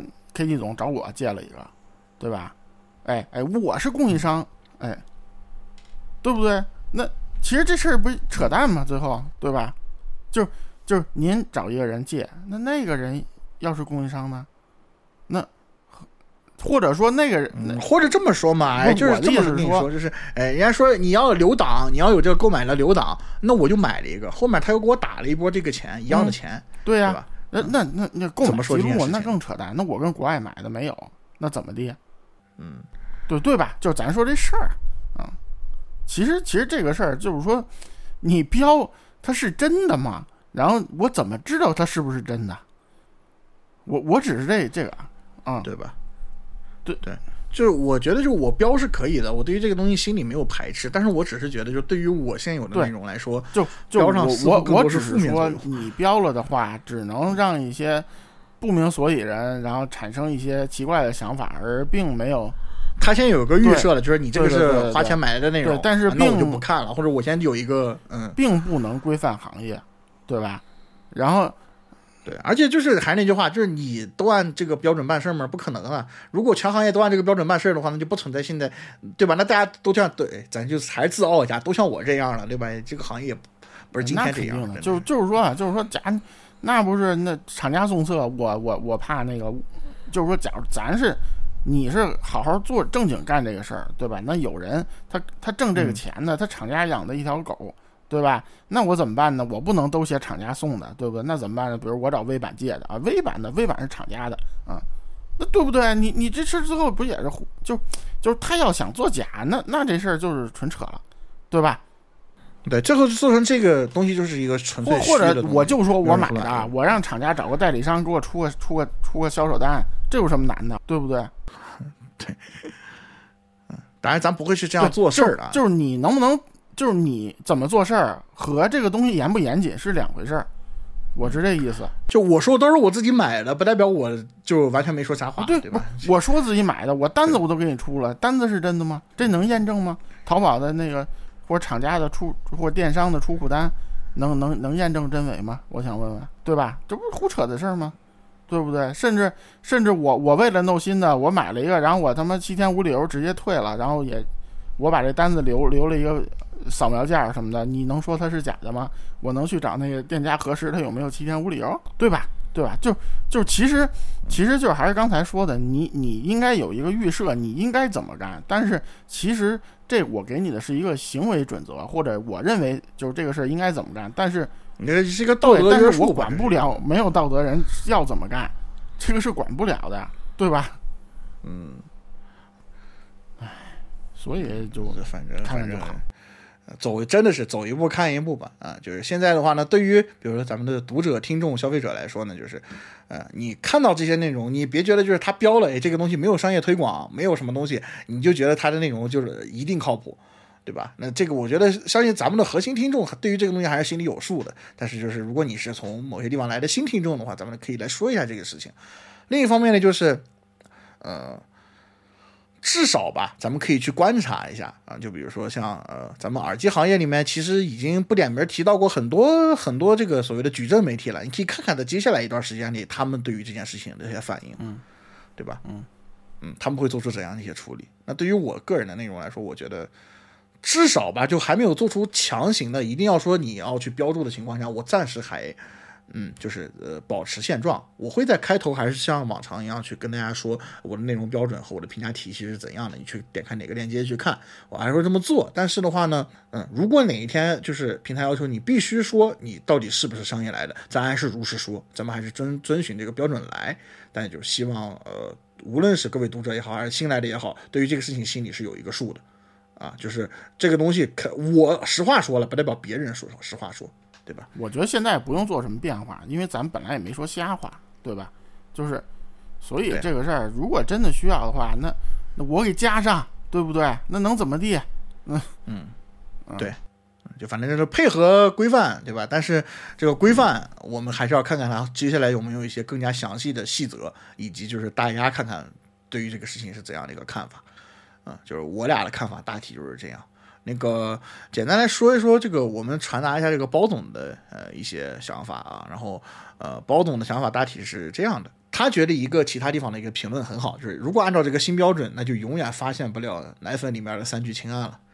KT 总找我借了一个，对吧？我是供应商，对不对？那其实这事儿不是扯淡吗？最后，对吧？就是您找一个人借，那个人要是供应商呢，那或者说那个人， 或者这么说嘛，就是这么跟你说，就是人家说你要留档，你要有这个购买的留档，那我就买了一个，后面他又给我打了一波这个钱，一样的钱， 对呀、 对吧？ 那购买记录那更扯淡，那我跟国外买的没有，那怎么的？对吧？就咱说这事儿啊，其实这个事儿就是说，你标它是真的吗？然后我怎么知道它是不是真的？我只是这个啊， 对吧？对，就是我觉得就是我标是可以的，我对于这个东西心里没有排斥，但是我只是觉得就对于我现有的内容来说， 就标上我只是说你标了的话，只能让一些不明所以人然后产生一些奇怪的想法，而并没有。 他先有个预设了，就是你这个是花钱买来的内容， 对，但是那我就不看了，或者我先有一个并不能规范行业，对吧？然后对，而且就是还是那句话，就是你都按这个标准办事吗？不可能啊！如果全行业都按这个标准办事的话，那就不存在现在，对吧？那大家都像对，咱就还是自傲一下，都像我这样了，对吧？这个行业不是今天这样的。就是说，那不是那厂家送测，我怕那个，就是说，假如你是好好做正经干这个事儿，对吧？那有人他挣这个钱呢，他厂家养的一条狗，对吧？那我怎么办呢？我不能都写厂家送的，对不对？那怎么办呢？比如我找微版借的啊，微版是厂家的啊，那对不对？你这事最后不也是就是他要想作假，那这事儿就是纯扯了，对吧？ 对，最后做成这个东西就是一个纯粹或者我就说我买的，我让厂家找个代理商给我出个销售单，这有什么难的，对不对？ 对，当然咱不会是这样做事儿的， 就是你能不能，就是你怎么做事儿和这个东西严不严谨是两回事儿，我是这意思。 就我说都是我自己买的，不代表我就完全没说啥话，对吧？ 我说自己买的，我单子我都给你出了，单子是真的吗？这能验证吗？淘宝的那个或者厂家的或电商的出库单，能验证真伪吗？我想问问，对吧？这不是胡扯的事儿吗？对不对？甚至我为了弄新的，我买了一个，然后我他妈7天无理由直接退了，然后也我把这单子留了一个扫描件什么的，你能说它是假的吗？我能去找那个店家核实它有没有7天无理由，对吧？就其实就是还是刚才说的，你应该有一个预设，你应该怎么干。但是其实这我给你的是一个行为准则，或者我认为就是这个事儿应该怎么干。但是你这是一个道德约束， 我管不了，没有道德人要怎么干，这个是管不了的，对吧？所以就反正看看就好。 真的是走一步看一步吧啊！就是现在的话呢，对于比如说咱们的读者、听众、消费者来说呢，就是你看到这些内容，你别觉得就是他标了，这个东西没有商业推广，没有什么东西，你就觉得他的内容就是一定靠谱，对吧？那这个我觉得相信咱们的核心听众对于这个东西还是心里有数的。但是就是如果你是从某些地方来的新听众的话，咱们可以来说一下这个事情。另一方面呢，就是至少吧，咱们可以去观察一下啊，就比如说像咱们耳机行业里面，其实已经不点名提到过很多这个所谓的矩阵媒体了。你可以看看在接下来一段时间里，他们对于这件事情的一些反应，对吧？他们会做出怎样的一些处理？那对于我个人的内容来说，我觉得至少吧，就还没有做出强行的，一定要说你要去标注的情况下，我暂时还。就是保持现状。我会在开头还是像往常一样去跟大家说我的内容标准和我的评价体系是怎样的，你去点开哪个链接去看，我还会这么做。但是的话呢，如果哪一天就是平台要求你必须说你到底是不是商业来的，咱还是如实说，咱们还是遵循这个标准来。但也就是希望无论是各位读者也好，还是新来的也好，对于这个事情心里是有一个数的啊，就是这个东西我实话说了，不代表别人说实话说。对吧？ 我觉得现在不用做什么变化，因为咱们本来也没说瞎话，对吧？就是所以这个事儿如果真的需要的话，那我给加上，对不对？那能怎么地？ 对，就反正就是配合规范，对吧？但是这个规范我们还是要看看它接下来有没有一些更加详细的细则，以及就是大家看看对于这个事情是怎样的一个看法。就是我俩的看法大体就是这样。那个简单来说一说这个，我们传达一下这个包总的一些想法啊。然后包总的想法大体是这样的，他觉得一个其他地方的一个评论很好，就是如果按照这个新标准，那就永远发现不了奶粉里面的3聚氰胺了。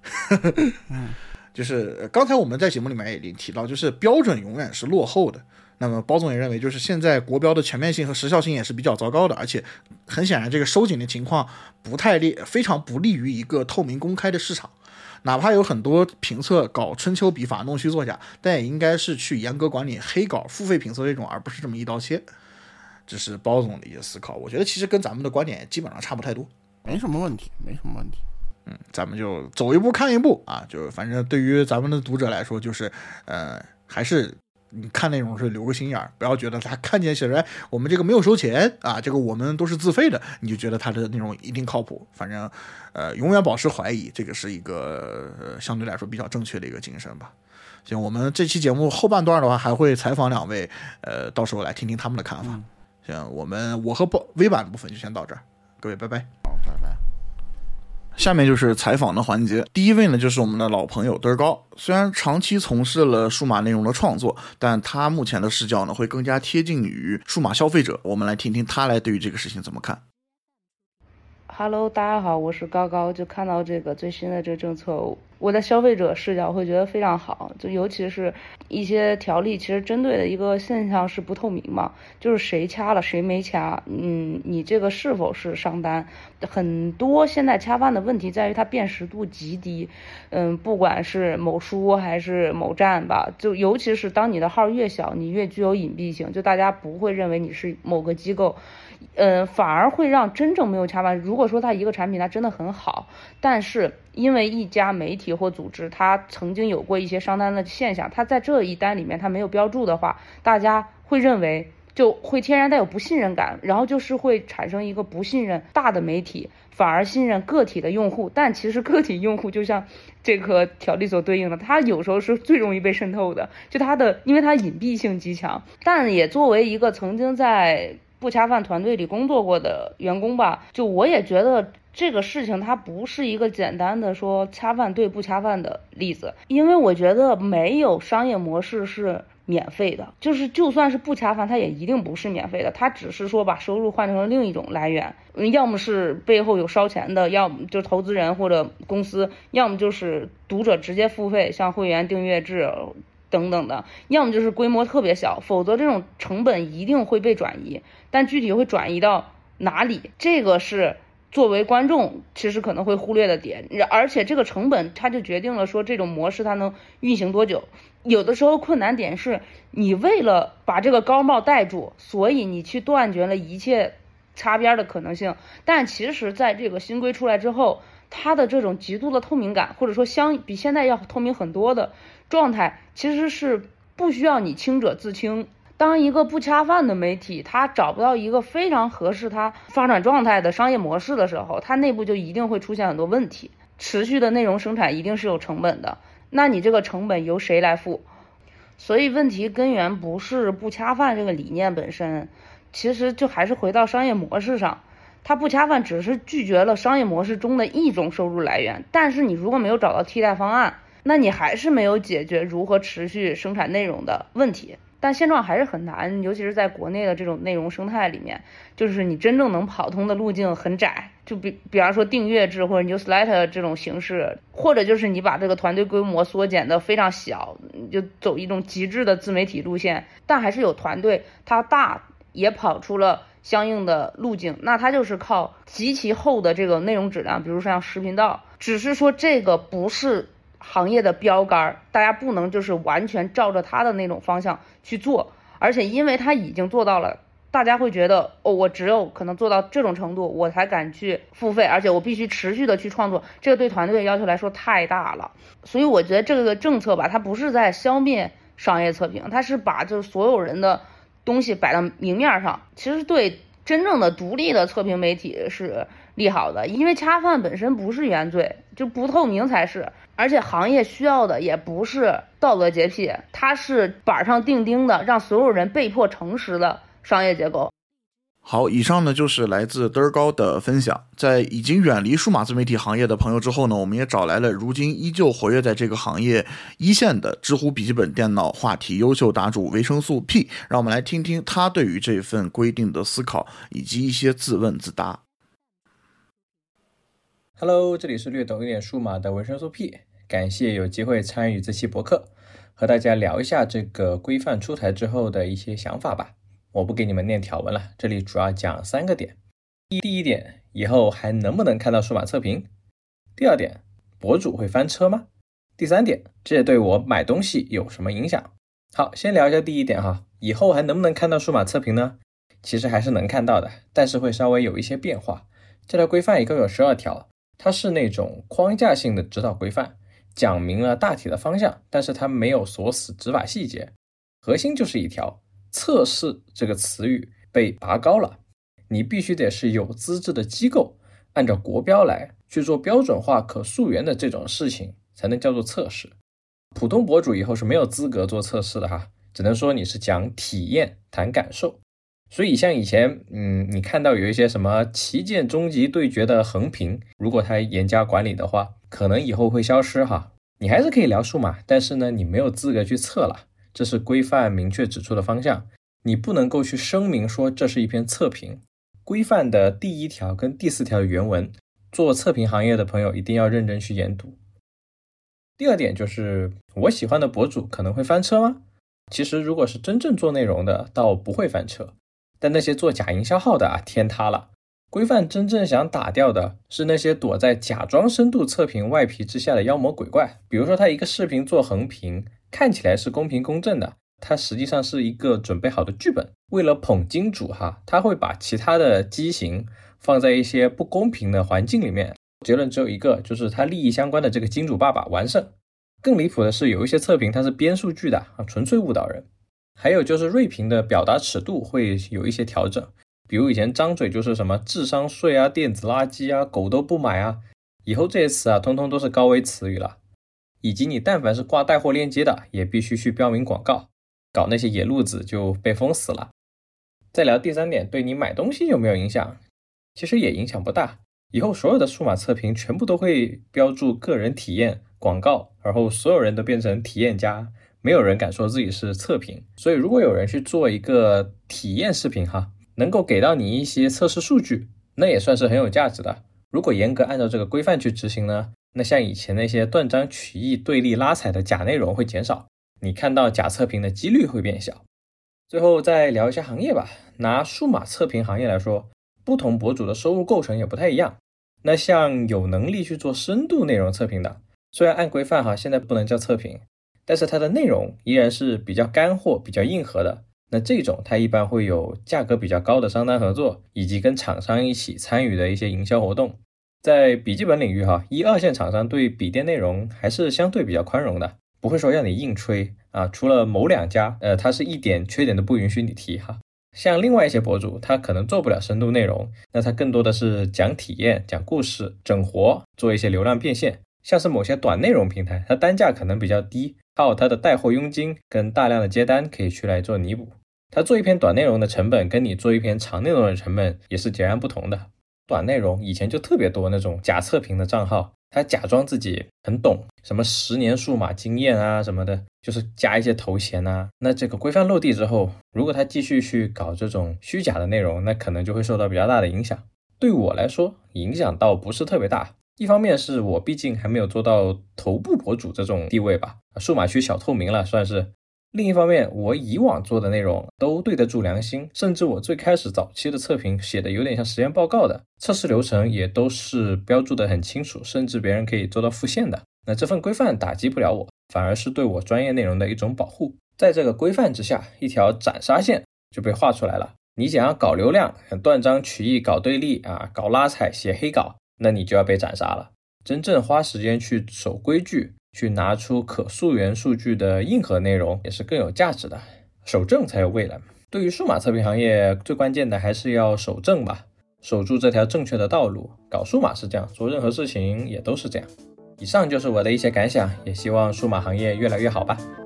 就是刚才我们在节目里面也已经提到，就是标准永远是落后的。那么包总也认为，就是现在国标的全面性和时效性也是比较糟糕的，而且很显然这个收紧的情况非常不利于一个透明公开的市场。哪怕有很多评测搞春秋笔法弄虚作假，但也应该是去严格管理黑稿付费评测这种，而不是这么一刀切。这是包总的一些思考，我觉得其实跟咱们的观点基本上差不太多， 没什么问题。 咱们就走一步看一步啊，就反正对于咱们的读者来说，就是还是你看内容是留个心眼儿，不要觉得他看见写着我们这个没有收钱啊，这个我们都是自费的，你就觉得他的内容一定靠谱。反正永远保持怀疑，这个是一个相对来说比较正确的一个精神吧。行，我们这期节目后半段的话还会采访2位，到时候来听听他们的看法。行，我和微版的部分就先到这儿，各位拜拜。 好，拜拜。 下面就是采访的环节，第一位呢就是我们的老朋友嘚儿高，虽然长期从事了数码内容的创作，但他目前的视角呢会更加贴近于数码消费者，我们来听听他来对于这个事情怎么看。 Hello， 大家好，我是高高。就看到这个最新的这政策，我的消费者视角会觉得非常好。就尤其是一些条例，其实针对的一个现象是不透明嘛，就是谁掐了谁没掐，你这个是否是商单？很多现在掐饭的问题在于它辨识度极低，不管是某书还是某站吧，就尤其是当你的号越小，你越具有隐蔽性，就大家不会认为你是某个机构。反而会让真正没有掐饭。如果说它一个产品它真的很好，但是因为一家媒体或组织它曾经有过一些商单的现象，它在这一单里面它没有标注的话，大家会认为就会天然带有不信任感，然后就是会产生一个不信任大的媒体，反而信任个体的用户。但其实个体用户就像这个条例所对应的，它有时候是最容易被渗透的，就因为它隐蔽性极强。但也作为一个曾经在不恰饭团队里工作过的员工吧，就我也觉得这个事情它不是一个简单的说恰饭对不恰饭的例子，因为我觉得没有商业模式是免费的，就是就算是不恰饭，它也一定不是免费的，它只是说把收入换成了另一种来源，要么是背后有烧钱的，要么就是投资人或者公司，要么就是读者直接付费，像会员订阅制等等的，要么就是规模特别小，否则这种成本一定会被转移，但具体会转移到哪里，这个是作为观众其实可能会忽略的点，而且这个成本它就决定了说这种模式它能运行多久。有的时候困难点是你为了把这个高帽戴住，所以你去断绝了一切擦边的可能性，但其实在这个新规出来之后，它的这种极度的透明感，或者说比现在要透明很多的状态，其实是不需要你清者自清。当一个不恰饭的媒体它找不到一个非常合适它发展状态的商业模式的时候，它内部就一定会出现很多问题。持续的内容生产一定是有成本的，那你这个成本由谁来付？所以问题根源不是不恰饭这个理念本身，其实就还是回到商业模式上。它不恰饭只是拒绝了商业模式中的一种收入来源，但是你如果没有找到替代方案，那你还是没有解决如何持续生产内容的问题。但现状还是很难，尤其是在国内的这种内容生态里面，就是你真正能跑通的路径很窄，就比方说订阅制或者 newsletter 这种形式，或者就是你把这个团队规模缩减的非常小，就走一种极致的自媒体路线，但还是有团队它大也跑出了相应的路径，那它就是靠极其厚的这个内容质量，比如说像视频道，只是说这个不是行业的标杆，大家不能就是完全照着它的那种方向去做，而且因为它已经做到了，大家会觉得我只有可能做到这种程度我才敢去付费，而且我必须持续的去创作，这个对团队要求来说太大了。所以我觉得这个政策吧，它不是在消灭商业测评，它是把就是所有人的东西摆到明面上，其实对真正的独立的测评媒体是利好的，因为恰饭本身不是原罪，就不透明才是，而且行业需要的也不是道德洁癖，它是板上钉钉的让所有人被迫诚实的商业结构。 好，以上呢就是来自嘚儿高的分享。在已经远离数码自媒体行业的朋友之后呢，我们也找来了如今依旧活跃在这个行业一线的知乎笔记本电脑话题优秀答主维生素 P， 让我们来听听他对于这份规定的思考以及一些自问自答。 Hello， 这里是略懂一点数码的维生素 P， 感谢有机会参与这期博客，和大家聊一下这个规范出台之后的一些想法吧。我不给你们念条文了，这里主要讲3个点。第一点，以后还能不能看到数码测评？第2点，博主会翻车吗？第3点，这对我买东西有什么影响？好，先聊一下第一点哈，以后还能不能看到数码测评呢？其实还是能看到的，但是会稍微有一些变化。这条规范一共有12条，它是那种框架性的指导规范，讲明了大体的方向，但是它没有锁死执法细节。核心就是一条，测试这个词语被拔高了，你必须得是有资质的机构，按照国标来去做标准化可溯源的这种事情，才能叫做测试。普通博主以后是没有资格做测试的哈，只能说你是讲体验谈感受。所以像以前你看到有一些什么旗舰终极对决的横评，如果它严加管理的话，可能以后会消失哈。你还是可以聊数码，但是呢你没有资格去测了，这是规范明确指出的方向，你不能够去声明说这是一篇测评。规范的第1条跟第4条的原文，做测评行业的朋友一定要认真去研读。第2点就是我喜欢的博主可能会翻车吗？其实如果是真正做内容的倒不会翻车，但那些做假营销号的天塌了。规范真正想打掉的是那些躲在假装深度测评外皮之下的妖魔鬼怪，比如说他一个视频做横评，看起来是公平公正的，它实际上是一个准备好的剧本，为了捧金主哈，他会把其他的畸形放在一些不公平的环境里面，结论只有一个，就是他利益相关的这个金主爸爸完胜。更离谱的是有一些测评它是编数据的纯粹误导人。还有就是锐评的表达尺度会有一些调整，比如以前张嘴就是什么智商税啊、电子垃圾啊、狗都不买啊，以后这些词通通都是高危词语了。以及你但凡是挂带货链接的，也必须去标明广告，搞那些野路子就被封死了。再聊第3点，对你买东西有没有影响？其实也影响不大，以后所有的数码测评全部都会标注个人体验广告，然后所有人都变成体验家， 没有人敢说自己是测评。所以如果有人去做一个体验视频哈，能够给到你一些测试数据，那也算是很有价值的。如果严格按照这个规范去执行呢，那像以前那些断章取义、对立拉踩的假内容会减少，你看到假测评的几率会变小。最后再聊一下行业吧，拿数码测评行业来说，不同博主的收入构成也不太一样。那像有能力去做深度内容测评的，虽然按规范哈，现在不能叫测评，但是它的内容依然是比较干货、比较硬核的。那这种它一般会有价格比较高的商单合作，以及跟厂商一起参与的一些营销活动。在笔记本领域哈，1、2线厂商对笔电内容还是相对比较宽容的，不会说让你硬吹啊。除了某2家，它是一点缺点都不允许你提哈。像另外一些博主，他可能做不了深度内容，那他更多的是讲体验、讲故事、整活，做一些流量变现。像是某些短内容平台，它单价可能比较低，靠它的带货佣金跟大量的接单可以去来做弥补。他做一篇短内容的成本跟你做一篇长内容的成本也是截然不同的。短内容以前就特别多那种假测评的账号，他假装自己很懂什么10年数码经验啊什么的，就是加一些头衔啊。那这个规范落地之后，如果他继续去搞这种虚假的内容，那可能就会受到比较大的影响。对我来说影响倒不是特别大，一方面是我毕竟还没有做到头部博主这种地位吧，数码区小透明了算是。另一方面，我以往做的内容都对得住良心，甚至我最开始早期的测评写的有点像实验报告的，测试流程也都是标注得很清楚，甚至别人可以做到复现的。那这份规范打击不了我，反而是对我专业内容的一种保护。在这个规范之下，一条斩杀线就被画出来了。你想要搞流量，断章取义，搞对立啊，搞拉踩，写黑稿，那你就要被斩杀了。真正花时间去守规矩，去拿出可溯源数据的硬核内容也是更有价值的，守正才有未来。对于数码测评行业最关键的还是要守正吧，守住这条正确的道路。搞数码是这样，做任何事情也都是这样。以上就是我的一些感想，也希望数码行业越来越好吧。